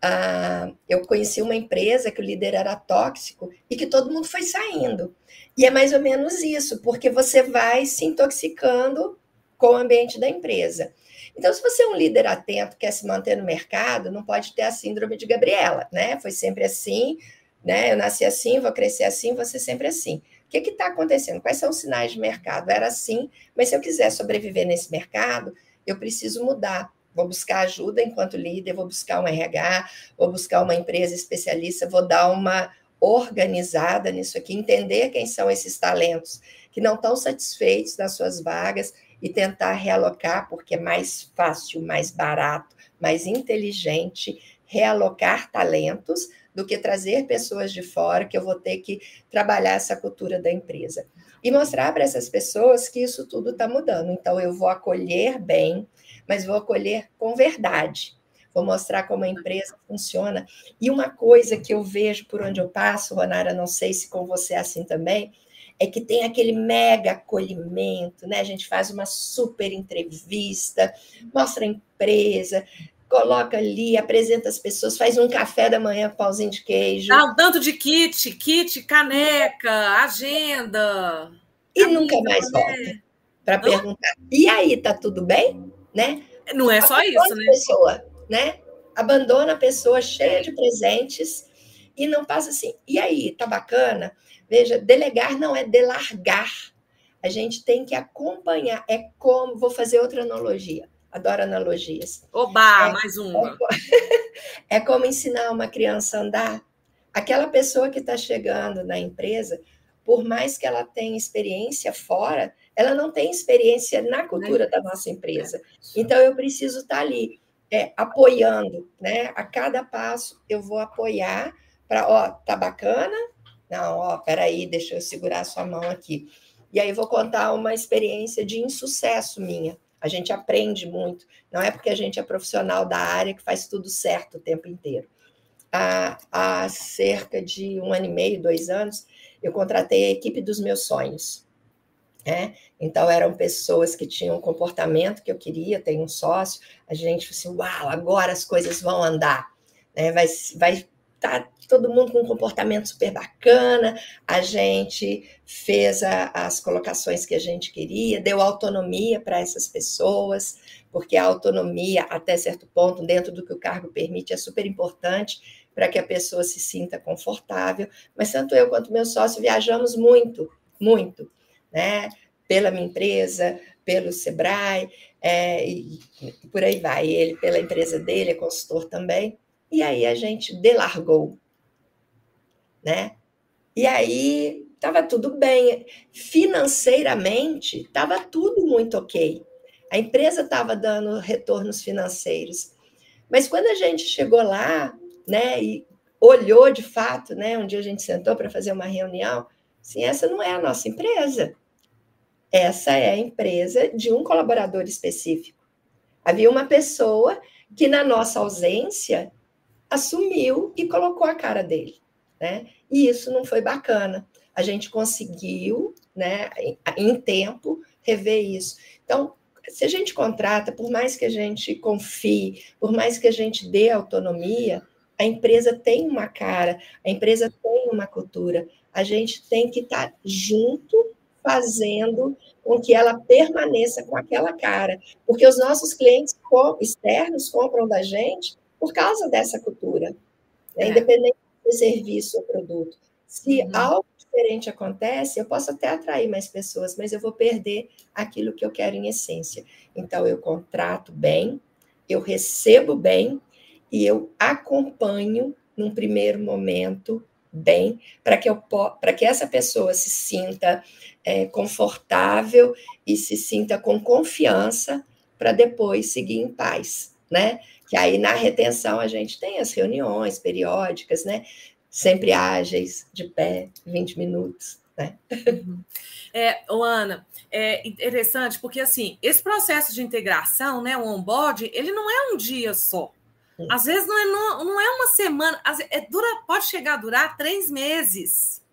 S3: eu conheci uma empresa que o líder era tóxico e que todo mundo foi saindo. E é mais ou menos isso, porque você vai se intoxicando com o ambiente da empresa. Então, se você é um líder atento, quer se manter no mercado, não pode ter a síndrome de Gabriela, né? Foi sempre assim, né? Eu nasci assim, vou crescer assim, vou ser sempre assim. O que está acontecendo? Quais são os sinais de mercado? Era assim, mas se eu quiser sobreviver nesse mercado, eu preciso mudar. Vou buscar ajuda enquanto líder, vou buscar um RH, vou buscar uma empresa especialista, vou dar uma organizada nisso aqui, entender quem são esses talentos que não estão satisfeitos das suas vagas e tentar realocar, porque é mais fácil, mais barato, mais inteligente realocar talentos do que trazer pessoas de fora, que eu vou ter que trabalhar essa cultura da empresa. E mostrar para essas pessoas que isso tudo está mudando. Então, eu vou acolher bem, mas vou acolher com verdade. Vou mostrar como a empresa funciona. E uma coisa que eu vejo por onde eu passo, Ronara, não sei se com você é assim também, é que tem aquele mega acolhimento, né? A gente faz uma super entrevista, mostra a empresa, coloca ali, apresenta as pessoas, faz um café da manhã com pauzinho de queijo.
S2: Dá um tanto de kit, caneca, agenda.
S3: E nunca mais volta para perguntar: e aí, tá tudo bem? Né?
S2: Não é só isso, né?
S3: Pessoa, né? Abandona a pessoa cheia de presentes e não passa assim: e aí, tá bacana? Veja, delegar não é delargar. A gente tem que acompanhar. É como. Vou fazer outra analogia. Adoro analogias.
S2: Oba, mais uma.
S3: É como ensinar uma criança a andar. Aquela pessoa que está chegando na empresa, por mais que ela tenha experiência fora, ela não tem experiência na cultura da nossa empresa. Então, eu preciso estar ali, apoiando, né? A cada passo, eu vou apoiar para, tá bacana? Não, peraí, deixa eu segurar a sua mão aqui. E aí, vou contar uma experiência de insucesso minha. A gente aprende muito. Não é porque a gente é profissional da área que faz tudo certo o tempo inteiro. Há cerca de 1 ano e meio, 2 anos, eu contratei a equipe dos meus sonhos. Né? Então, eram pessoas que tinham um comportamento que eu queria, tenho um sócio, a gente falou assim: uau, agora as coisas vão andar. Né? Vai estar todo mundo com um comportamento super bacana, a gente fez as colocações que a gente queria, deu autonomia para essas pessoas, porque a autonomia, até certo ponto, dentro do que o cargo permite, é super importante para que a pessoa se sinta confortável, mas tanto eu quanto meu sócio viajamos muito, muito, né? Pela minha empresa, pelo Sebrae, e por aí vai. Ele, pela empresa dele, é consultor também. E aí a gente delargou, né? E aí estava tudo bem. Financeiramente, estava tudo muito ok. a empresa estava dando retornos financeiros. Mas quando a gente chegou lá, né, e olhou de fato, né, um dia a gente sentou para fazer uma reunião, assim, essa não é a nossa empresa. Essa é a empresa de um colaborador específico. Havia uma pessoa que, na nossa ausência, assumiu e colocou a cara dele, né? E isso não foi bacana. A gente conseguiu, né, em tempo, rever isso. Então, se a gente contrata, por mais que a gente confie, por mais que a gente dê autonomia, a empresa tem uma cara, a empresa tem uma cultura. A gente tem que estar junto, fazendo com que ela permaneça com aquela cara. Porque os nossos clientes externos compram da gente por causa dessa cultura, né? Independente do serviço ou produto. Se algo diferente acontece, eu posso até atrair mais pessoas, mas eu vou perder aquilo que eu quero em essência. Então, eu contrato bem, eu recebo bem e eu acompanho, num primeiro momento, bem, para que essa pessoa se sinta confortável e se sinta com confiança para depois seguir em paz, né? Que aí na retenção a gente tem as reuniões periódicas, né? Sempre ágeis, de pé, 20 minutos, né?
S2: Ana, é interessante porque assim, esse processo de integração, né, o onboarding, ele não é um dia só. Às vezes não é uma semana, pode chegar a durar 3 meses.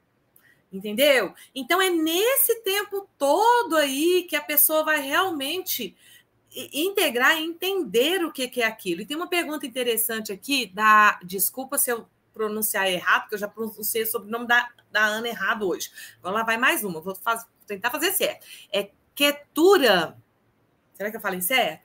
S2: Entendeu? Então, é nesse tempo todo aí que a pessoa vai realmente integrar e entender o que é aquilo. E tem uma pergunta interessante aqui, desculpa se eu pronunciar errado, porque eu já pronunciei o sobrenome da Ana errado hoje. Agora lá vai mais uma, vou tentar fazer certo. É Ketura. Será que eu falei certo?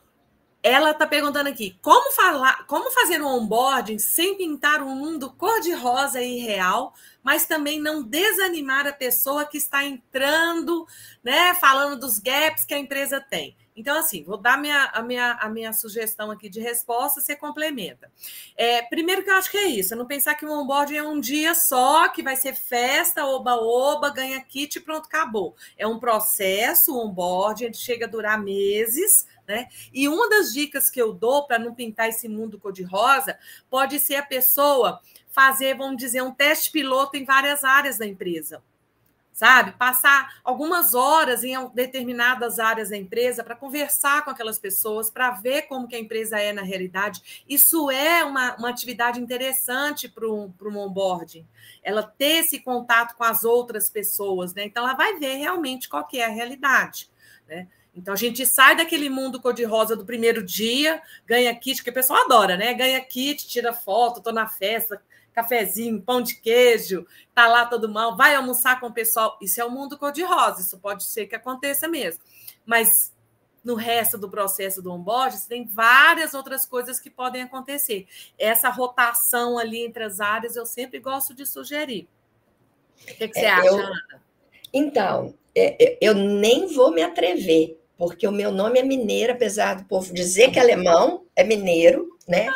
S2: Ela está perguntando aqui, como fazer um onboarding sem pintar um mundo cor-de-rosa e irreal, mas também não desanimar a pessoa que está entrando, né, falando dos gaps que a empresa tem. Então, assim, vou dar a minha sugestão aqui de resposta, você complementa. Primeiro que eu acho que é isso, não pensar que o onboarding é um dia só, que vai ser festa, oba-oba, ganha kit e pronto, acabou. É um processo, o onboarding, ele chega a durar meses, né? E uma das dicas que eu dou para não pintar esse mundo cor-de-rosa pode ser a pessoa fazer, vamos dizer, um teste piloto em várias áreas da empresa. Sabe? Passar algumas horas em determinadas áreas da empresa para conversar com aquelas pessoas, para ver como que a empresa é na realidade. Isso é uma atividade interessante para um onboarding. Ela ter esse contato com as outras pessoas, né? Então, ela vai ver realmente qual que é a realidade, né? Então, a gente sai daquele mundo cor-de-rosa do primeiro dia, ganha kit, que o pessoal adora, né? Ganha kit, tira foto, estou na festa, cafezinho, pão de queijo, tá lá todo mal, vai almoçar com o pessoal. Isso é o mundo cor-de-rosa, isso pode ser que aconteça mesmo. Mas no resto do processo do onboarding, você tem várias outras coisas que podem acontecer. Essa rotação ali entre as áreas, eu sempre gosto de sugerir. O que você acha, Ana?
S3: Então, eu nem vou me atrever, porque o meu nome é mineiro, apesar do povo dizer que é alemão, é mineiro, né?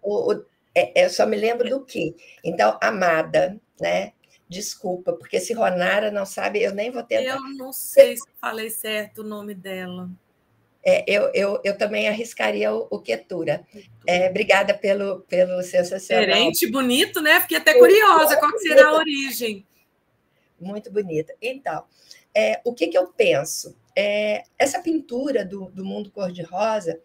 S3: Eu só me lembro do quê? Então, Amada, né? Desculpa, porque se Ronara não sabe, eu nem vou tentar.
S2: Eu não sei se falei certo o nome dela.
S3: Eu também arriscaria o Ketura. Obrigada pelo sensacional.
S2: Diferente, bonito, né? Fiquei até curiosa qual que será a origem.
S3: Muito bonita. Então, o que eu penso? Essa pintura do mundo cor-de-rosa,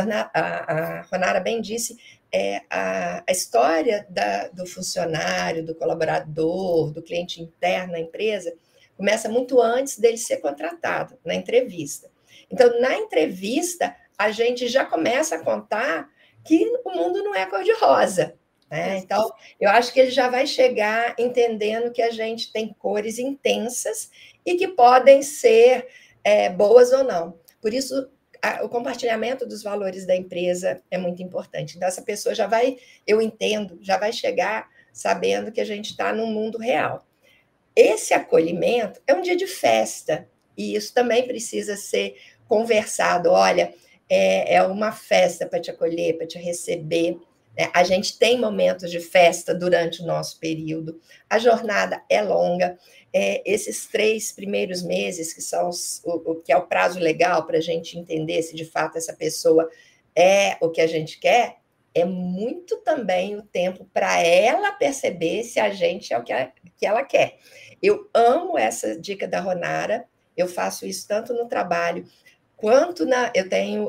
S3: a Ronara bem disse, a história do funcionário, do colaborador, do cliente interno na empresa, começa muito antes dele ser contratado, na entrevista. Então, na entrevista, a gente já começa a contar que o mundo não é cor-de-rosa. Né? Então, eu acho que ele já vai chegar entendendo que a gente tem cores intensas e que podem ser boas ou não. Por isso, o compartilhamento dos valores da empresa é muito importante. Então, essa pessoa já vai, eu entendo, já vai chegar sabendo que a gente está num mundo real. Esse acolhimento é um dia de festa, e isso também precisa ser conversado. Olha, é uma festa para te acolher, para te receber, né? A gente tem momentos de festa durante o nosso período, a jornada é longa. Esses 3 primeiros meses, que são o que é o prazo legal para a gente entender se de fato essa pessoa é o que a gente quer, é muito também o tempo para ela perceber se a gente é o que ela quer. Eu amo essa dica da Ronara, eu faço isso tanto no trabalho quanto eu tenho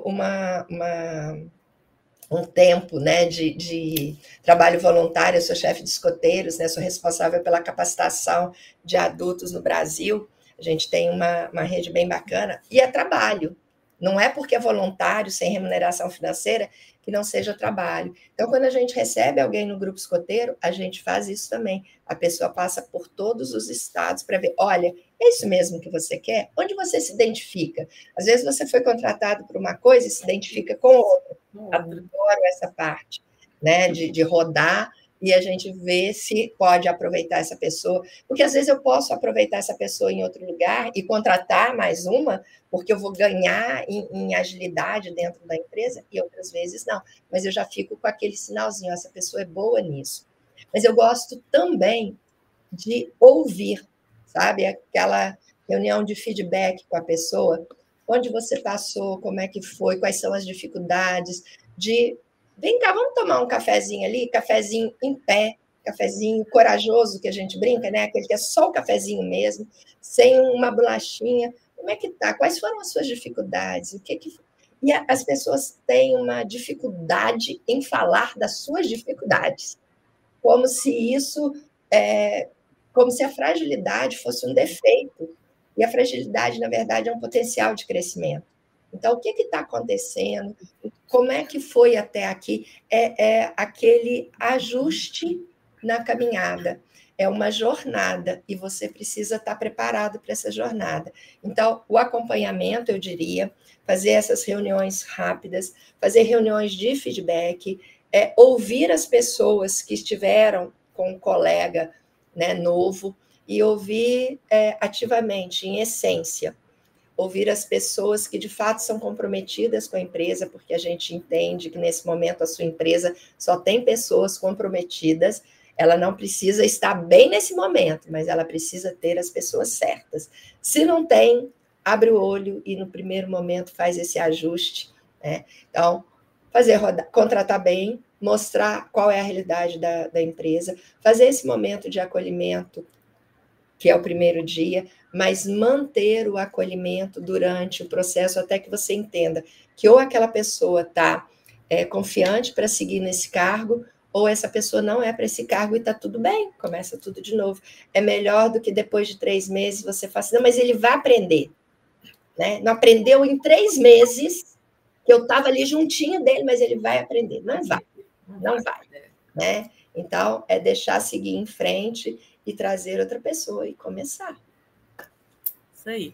S3: um tempo, né, de trabalho voluntário, eu sou chefe de escoteiros, né, sou responsável pela capacitação de adultos no Brasil, a gente tem uma rede bem bacana, e é trabalho, não é porque é voluntário, sem remuneração financeira, que não seja trabalho. Então, quando a gente recebe alguém no grupo escoteiro, a gente faz isso também, a pessoa passa por todos os estados para ver, olha, é isso mesmo que você quer? Onde você se identifica? Às vezes você foi contratado por uma coisa e se identifica com outra. Adoro essa parte, né, de rodar e a gente vê se pode aproveitar essa pessoa, porque às vezes eu posso aproveitar essa pessoa em outro lugar e contratar mais uma, porque eu vou ganhar em agilidade dentro da empresa, e outras vezes não, mas eu já fico com aquele sinalzinho, essa pessoa é boa nisso. Mas eu gosto também de ouvir, sabe, aquela reunião de feedback com a pessoa, onde você passou, como é que foi, quais são as dificuldades, vem cá, vamos tomar um cafezinho ali, cafezinho em pé, cafezinho corajoso, que a gente brinca, né? Aquele que é só o cafezinho mesmo, sem uma bolachinha. Como é que tá? Quais foram as suas dificuldades? E as pessoas têm uma dificuldade em falar das suas dificuldades, como se como se a fragilidade fosse um defeito. E a fragilidade, na verdade, é um potencial de crescimento. Então, o que está acontecendo? Como é que foi até aqui? É aquele ajuste na caminhada. É uma jornada e você precisa estar preparado para essa jornada. Então, o acompanhamento, eu diria, fazer essas reuniões rápidas, fazer reuniões de feedback, ouvir as pessoas que estiveram com um colega, né, novo, e ouvir ativamente, em essência, ouvir as pessoas que de fato são comprometidas com a empresa, porque a gente entende que nesse momento a sua empresa só tem pessoas comprometidas, ela não precisa estar bem nesse momento, mas ela precisa ter as pessoas certas. Se não tem, abre o olho e no primeiro momento faz esse ajuste, né? Então, contratar bem, mostrar qual é a realidade da empresa, fazer esse momento de acolhimento, que é o primeiro dia, mas manter o acolhimento durante o processo até que você entenda que ou aquela pessoa está confiante para seguir nesse cargo, ou essa pessoa não é para esse cargo e está tudo bem, começa tudo de novo. É melhor do que depois de 3 meses você faça, não, mas ele vai aprender, né? Não aprendeu em 3 meses, que eu estava ali juntinho dele, mas ele vai aprender. Não vai, né? Então, é deixar seguir em frente e trazer outra pessoa e começar.
S2: Isso aí.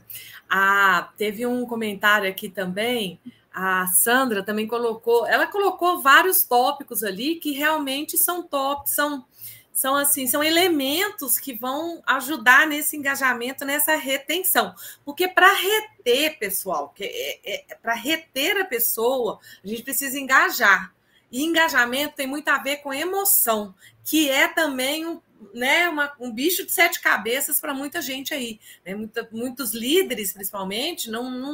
S2: Teve um comentário aqui também, a Sandra também colocou vários tópicos ali que realmente são tópicos, são elementos que vão ajudar nesse engajamento, nessa retenção. Porque para reter, pessoal, para reter a pessoa, a gente precisa engajar. E engajamento tem muito a ver com emoção, que é também um bicho de 7 cabeças para muita gente aí. Né? Muitos líderes, principalmente,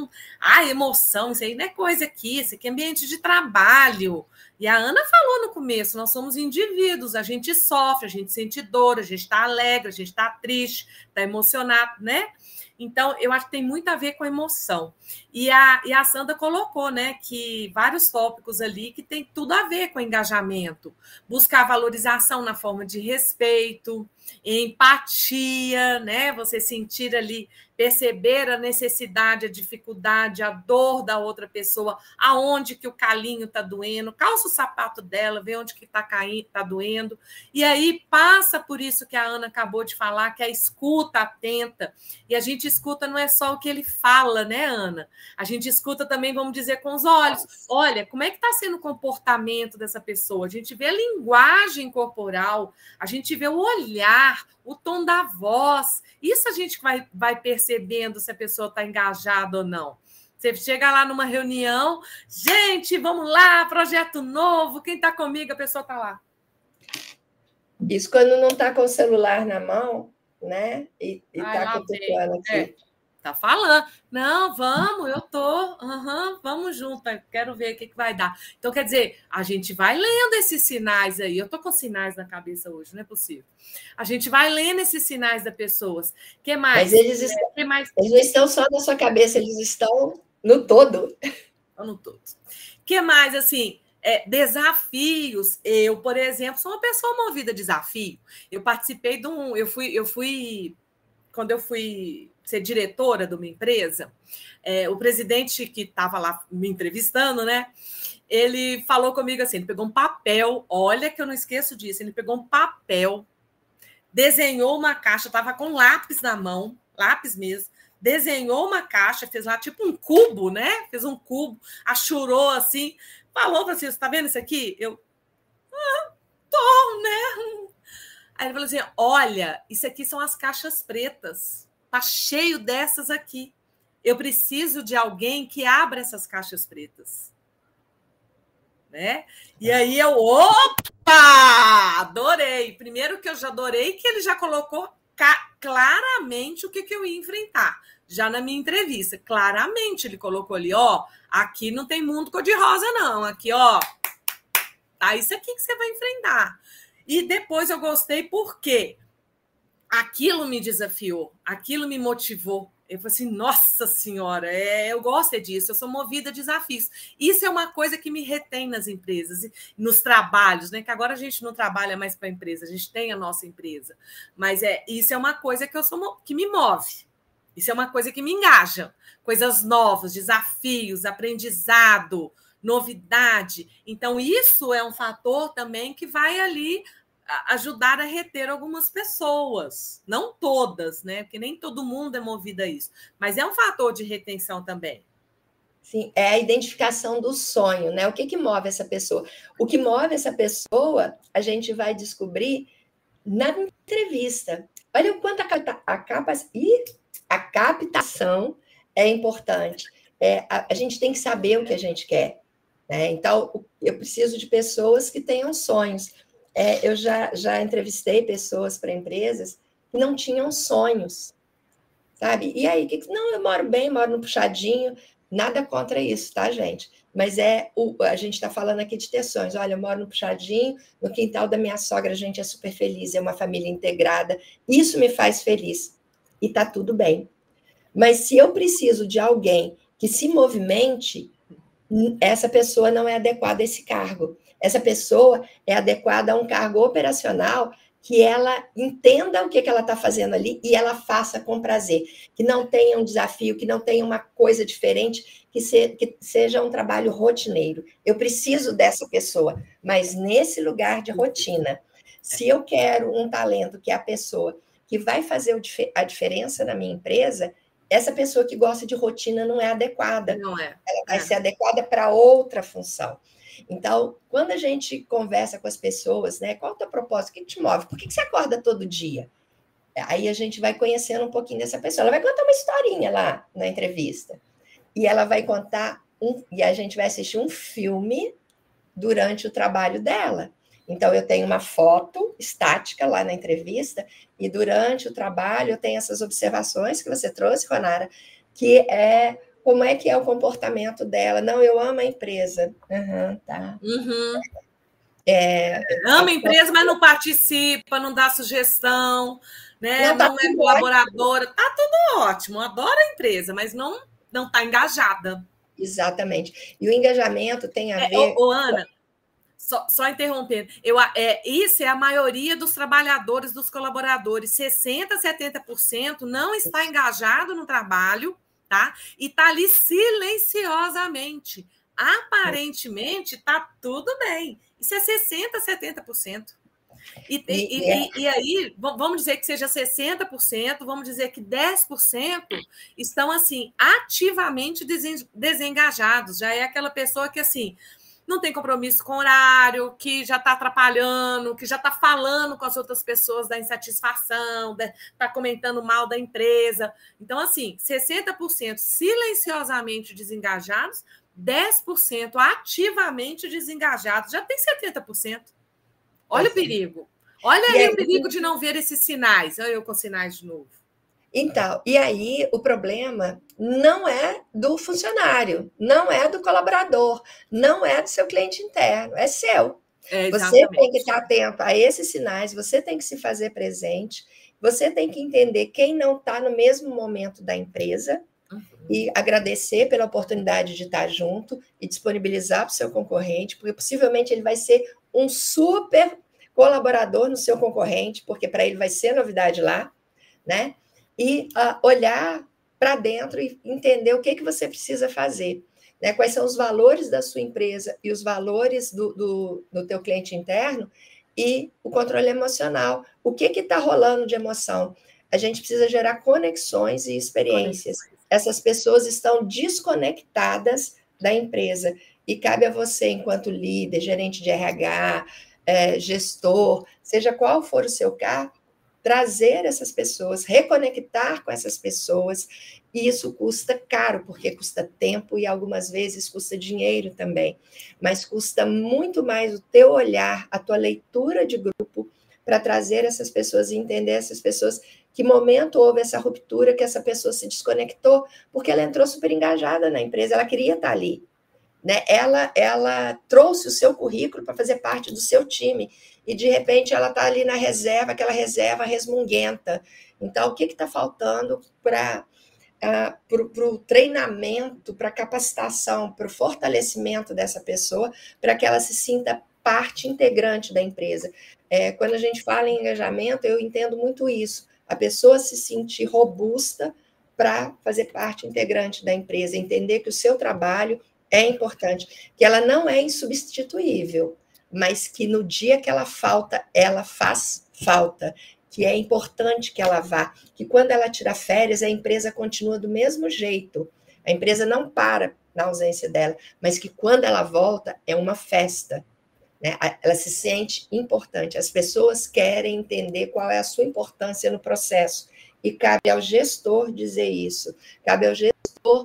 S2: emoção, isso aí não é coisa aqui, isso aqui é ambiente de trabalho. E a Ana falou no começo, nós somos indivíduos, a gente sofre, a gente sente dor, a gente está alegre, a gente está triste, está emocionado, né? Então, eu acho que tem muito a ver com a emoção. E a Sandra colocou, né, que vários tópicos ali que tem tudo a ver com engajamento. Buscar valorização na forma de respeito, empatia, né? Você sentir ali, perceber a necessidade, a dificuldade, a dor da outra pessoa, aonde que o calinho está doendo, calça o sapato dela, vê onde que está caindo, está doendo. E aí passa por isso que a Ana acabou de falar, que é a escuta atenta. E a gente escuta não é só o que ele fala, né, Ana? A gente escuta também, vamos dizer, com os olhos. Olha, como é que está sendo o comportamento dessa pessoa? A gente vê a linguagem corporal, a gente vê o olhar, o tom da voz. Isso a gente vai percebendo se a pessoa está engajada ou não. Você chega lá numa reunião, gente, vamos lá, projeto novo, quem está comigo, a pessoa está lá.
S3: Isso quando não está com o celular na mão, né? E está cutucando aqui.
S2: Tá falando. Não, vamos, eu tô. Vamos junto, quero ver o que vai dar. Então, quer dizer, a gente vai lendo esses sinais aí. Eu tô com sinais na cabeça hoje, não é possível. A gente vai lendo esses sinais das pessoas. O que mais?
S3: Mas eles não estão só na sua cabeça, eles estão no todo.
S2: Estão no todo. O que mais, assim? Desafios. Eu, por exemplo, sou uma pessoa movida a desafio. Eu participei de um. Quando eu fui ser diretora de uma empresa, o presidente que estava lá me entrevistando, né? Ele falou comigo assim, ele pegou um papel, olha que eu não esqueço disso, ele pegou um papel, desenhou uma caixa, estava com lápis na mão, lápis mesmo, desenhou uma caixa, fez lá tipo um cubo, né? Fez um cubo, achurou assim, falou para você, está vendo isso aqui? Eu, tô, né? Aí ele falou assim, olha, isso aqui são as caixas pretas, tá cheio dessas aqui. Eu preciso de alguém que abra essas caixas pretas. Né? E aí eu, opa! Adorei. Primeiro que eu já adorei que ele já colocou claramente o que eu ia enfrentar. Já na minha entrevista, claramente ele colocou ali, ó, aqui não tem mundo cor-de-rosa não, aqui, ó, tá isso aqui que você vai enfrentar. E depois eu gostei porque aquilo me desafiou, aquilo me motivou. Eu falei assim, nossa senhora, eu gosto disso, eu sou movida a desafios. Isso é uma coisa que me retém nas empresas, nos trabalhos, né? Que agora a gente não trabalha mais para a empresa, a gente tem a nossa empresa. Mas isso é uma coisa que me move. Isso é uma coisa que me engaja. Coisas novas, desafios, aprendizado, novidade. Então, isso é um fator também que vai ali ajudar a reter algumas pessoas, não todas, né? Porque nem todo mundo é movido a isso, mas é um fator de retenção também.
S3: Sim, é a identificação do sonho, né? O que move essa pessoa? O que move essa pessoa, a gente vai descobrir na entrevista. Olha o quanto a captação é importante. A gente tem que saber o que a gente quer, né? Então, eu preciso de pessoas que tenham sonhos. Eu já entrevistei pessoas para empresas que não tinham sonhos, sabe? E aí, não, eu moro bem, moro no puxadinho, nada contra isso, tá, gente? Mas a gente está falando aqui de ter sonhos. Olha, eu moro no puxadinho, no quintal da minha sogra a gente é super feliz, é uma família integrada, isso me faz feliz, e tá tudo bem. Mas se eu preciso de alguém que se movimente, essa pessoa não é adequada a esse cargo. Essa pessoa é adequada a um cargo operacional que ela entenda o que ela está fazendo ali e ela faça com prazer. Que não tenha um desafio, que não tenha uma coisa diferente, que seja um trabalho rotineiro. Eu preciso dessa pessoa, mas nesse lugar de rotina. Se eu quero um talento que é a pessoa que vai fazer a diferença na minha empresa, essa pessoa que gosta de rotina não é adequada.
S2: Não é.
S3: Ela vai ser adequada para outra função. Então, quando a gente conversa com as pessoas, né? Qual é o teu propósito? O que te move? Por que você acorda todo dia? Aí a gente vai conhecendo um pouquinho dessa pessoa. Ela vai contar uma historinha lá na entrevista. E ela vai contar, e a gente vai assistir um filme durante o trabalho dela. Então, eu tenho uma foto estática lá na entrevista, e durante o trabalho eu tenho essas observações que você trouxe, Ronara, que é como é que é o comportamento dela. Não, eu amo a empresa. Tá.
S2: Ama a empresa, mas não participa, não dá sugestão, né? Não é colaboradora. Tá tudo ótimo, adora a empresa, mas não está engajada.
S3: Exatamente. E o engajamento tem a ver...
S2: Ana, só interrompendo, isso é a maioria dos trabalhadores, dos colaboradores. 60%, 70% não está engajado no trabalho, tá? E está ali silenciosamente. Aparentemente, está tudo bem. Isso é 60%, 70%. E aí, vamos dizer que seja 60%, vamos dizer que 10% estão, assim, ativamente desengajados. Já é aquela pessoa que, assim, não tem compromisso com horário, que já está atrapalhando, que já está falando com as outras pessoas da insatisfação, está comentando mal da empresa. Então, assim, 60% silenciosamente desengajados, 10% ativamente desengajados. Já tem 70%. Olha o perigo. Olha aí o perigo de não ver esses sinais. Olha eu com sinais de novo.
S3: Então, e aí o problema não é do funcionário, não é do colaborador, não é do seu cliente interno, é seu. Você tem que estar atento a esses sinais, você tem que se fazer presente, você tem que entender quem não está no mesmo momento da empresa e agradecer pela oportunidade de estar junto e disponibilizar para o seu concorrente, porque possivelmente ele vai ser um super colaborador no seu concorrente, porque para ele vai ser novidade lá, né? E olhar para dentro e entender o que você precisa fazer, né? Quais são os valores da sua empresa e os valores do teu cliente interno e o controle emocional. O que está rolando de emoção? A gente precisa gerar conexões e experiências. Essas pessoas estão desconectadas da empresa e cabe a você, enquanto líder, gerente de RH, gestor, seja qual for o seu cargo, trazer essas pessoas, reconectar com essas pessoas, e isso custa caro, porque custa tempo e algumas vezes custa dinheiro também, mas custa muito mais o teu olhar, a tua leitura de grupo, para trazer essas pessoas e entender essas pessoas, que momento houve essa ruptura, que essa pessoa se desconectou, porque ela entrou super engajada na empresa, ela queria estar ali, né? Ela trouxe o seu currículo para fazer parte do seu time, e de repente ela está ali na reserva, aquela reserva resmunguenta. Então, o que está faltando para o treinamento, para a capacitação, para o fortalecimento dessa pessoa, para que ela se sinta parte integrante da empresa? Quando a gente fala em engajamento, eu entendo muito isso. A pessoa se sentir robusta para fazer parte integrante da empresa, entender que o seu trabalho é importante, que ela não é insubstituível, mas que no dia que ela falta, ela faz falta, que é importante que ela vá, que quando ela tira férias, a empresa continua do mesmo jeito, a empresa não para na ausência dela, mas que quando ela volta, é uma festa, né? Ela se sente importante, as pessoas querem entender qual é a sua importância no processo, e cabe ao gestor dizer isso, cabe ao gestor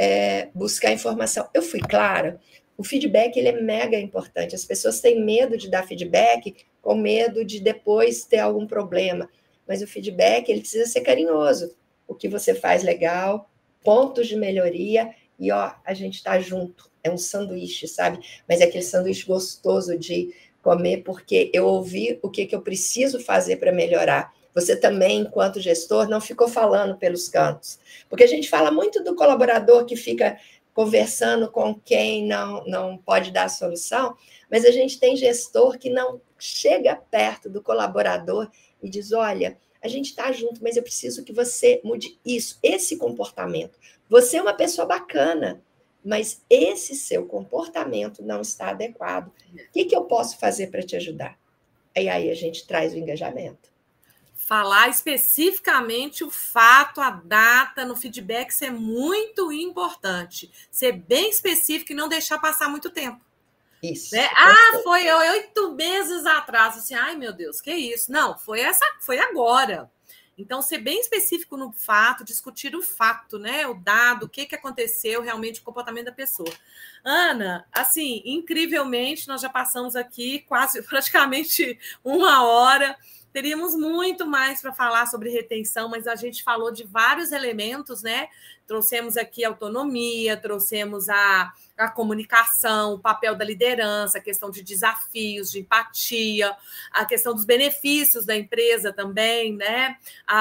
S3: buscar informação. Eu fui clara? O feedback ele é mega importante. As pessoas têm medo de dar feedback, com medo de depois ter algum problema. Mas o feedback ele precisa ser carinhoso. O que você faz legal, pontos de melhoria, e a gente está junto. É um sanduíche, sabe? Mas é aquele sanduíche gostoso de comer, porque eu ouvi o que eu preciso fazer para melhorar. Você também, enquanto gestor, não ficou falando pelos cantos. Porque a gente fala muito do colaborador que fica conversando com quem não pode dar a solução, mas a gente tem gestor que não chega perto do colaborador e diz, olha, a gente está junto, mas eu preciso que você mude isso, esse comportamento. Você é uma pessoa bacana, mas esse seu comportamento não está adequado. O que eu posso fazer para te ajudar? E aí a gente traz o engajamento.
S2: Falar especificamente o fato, a data no feedback, isso é muito importante. Ser bem específico e não deixar passar muito tempo.
S3: Isso.
S2: Né? Foi 8 meses atrás. Assim, ai, meu Deus, que isso? Não, foi agora. Então, ser bem específico no fato, discutir o fato, né? O dado, o que aconteceu realmente, o comportamento da pessoa. Ana, assim, incrivelmente, nós já passamos aqui praticamente 1 hora. Teríamos muito mais para falar sobre retenção, mas a gente falou de vários elementos, né? Trouxemos aqui a autonomia, trouxemos a comunicação, o papel da liderança, a questão de desafios, de empatia, a questão dos benefícios da empresa também, né?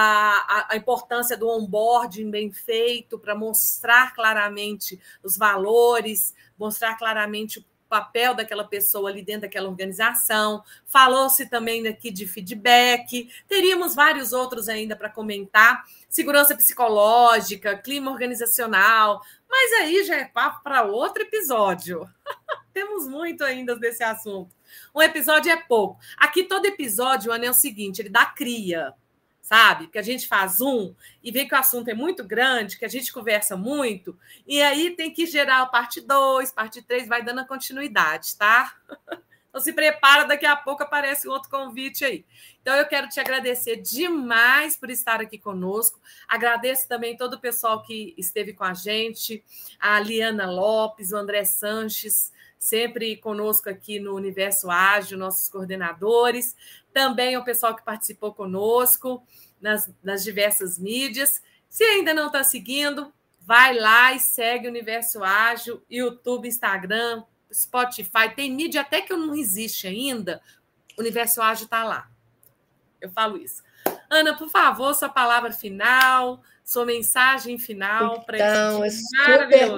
S2: A importância do onboarding bem feito para mostrar claramente os valores, mostrar claramente o papel daquela pessoa ali dentro daquela organização. Falou-se também aqui de feedback. Teríamos vários outros ainda para comentar. Segurança psicológica, clima organizacional. Mas aí já é papo para outro episódio. Temos muito ainda desse assunto. Um episódio é pouco. Aqui todo episódio, Ana, é o seguinte, ele dá cria. sabe? Que a gente faz e vê que o assunto é muito grande, que a gente conversa muito, e aí tem que gerar a parte 2, parte 3, vai dando a continuidade, tá? Então se prepara, daqui a pouco aparece outro convite aí. Então eu quero te agradecer demais por estar aqui conosco. Agradeço também todo o pessoal que esteve com a gente, a Liana Lopes, o André Sanches, sempre conosco aqui no Universo Ágil, nossos coordenadores, também o pessoal que participou conosco nas diversas mídias. Se ainda não está seguindo, vai lá e segue o Universo Ágil, YouTube, Instagram, Spotify, tem mídia até que não existe ainda, o Universo Ágil está lá. Eu falo isso. Ana, por favor, sua palavra final, sua mensagem final para esse
S3: dia maravilhoso.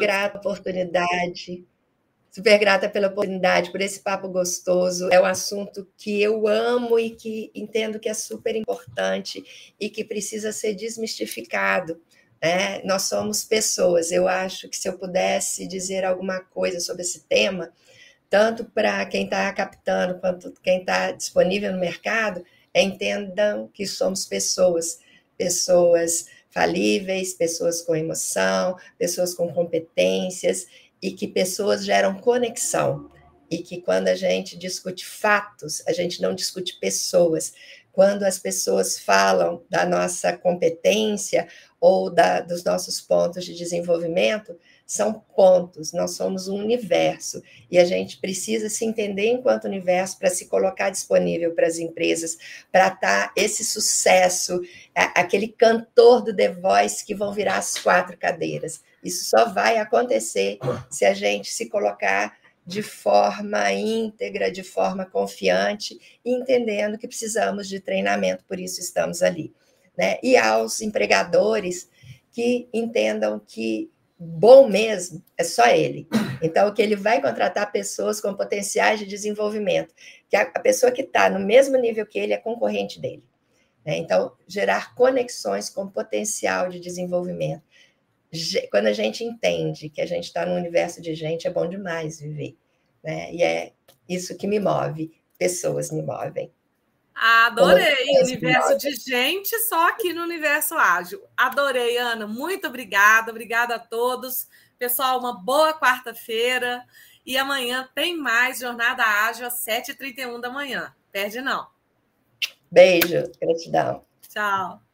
S3: Super grata pela oportunidade, por esse papo gostoso. É um assunto que eu amo e que entendo que é super importante e que precisa ser desmistificado. Nós somos pessoas. Eu acho que se eu pudesse dizer alguma coisa sobre esse tema, tanto para quem está captando quanto quem está disponível no mercado, entendam que somos pessoas falíveis, pessoas com emoção, pessoas com competências, e que pessoas geram conexão, e que quando a gente discute fatos, a gente não discute pessoas. Quando as pessoas falam da nossa competência ou dos nossos pontos de desenvolvimento, são pontos, nós somos um universo, e a gente precisa se entender enquanto universo para se colocar disponível para as empresas, para estar esse sucesso, aquele cantor do The Voice que vão virar as 4 cadeiras. Isso só vai acontecer se a gente se colocar de forma íntegra, de forma confiante, e entendendo que precisamos de treinamento, por isso estamos ali. E aos empregadores que entendam que bom mesmo é só ele. Então, que ele vai contratar pessoas com potenciais de desenvolvimento, que a pessoa que está no mesmo nível que ele é concorrente dele. Então, gerar conexões com potencial de desenvolvimento. Quando a gente entende que a gente está num universo de gente, é bom demais viver. E é isso que me move, pessoas me movem.
S2: Adorei, universo de gente, só aqui no Universo Ágil. Adorei, Ana, muito obrigada a todos. Pessoal, uma boa quarta-feira, e amanhã tem mais Jornada Ágil às 7h31 da manhã. Perde não.
S3: Beijo, gratidão.
S2: Tchau.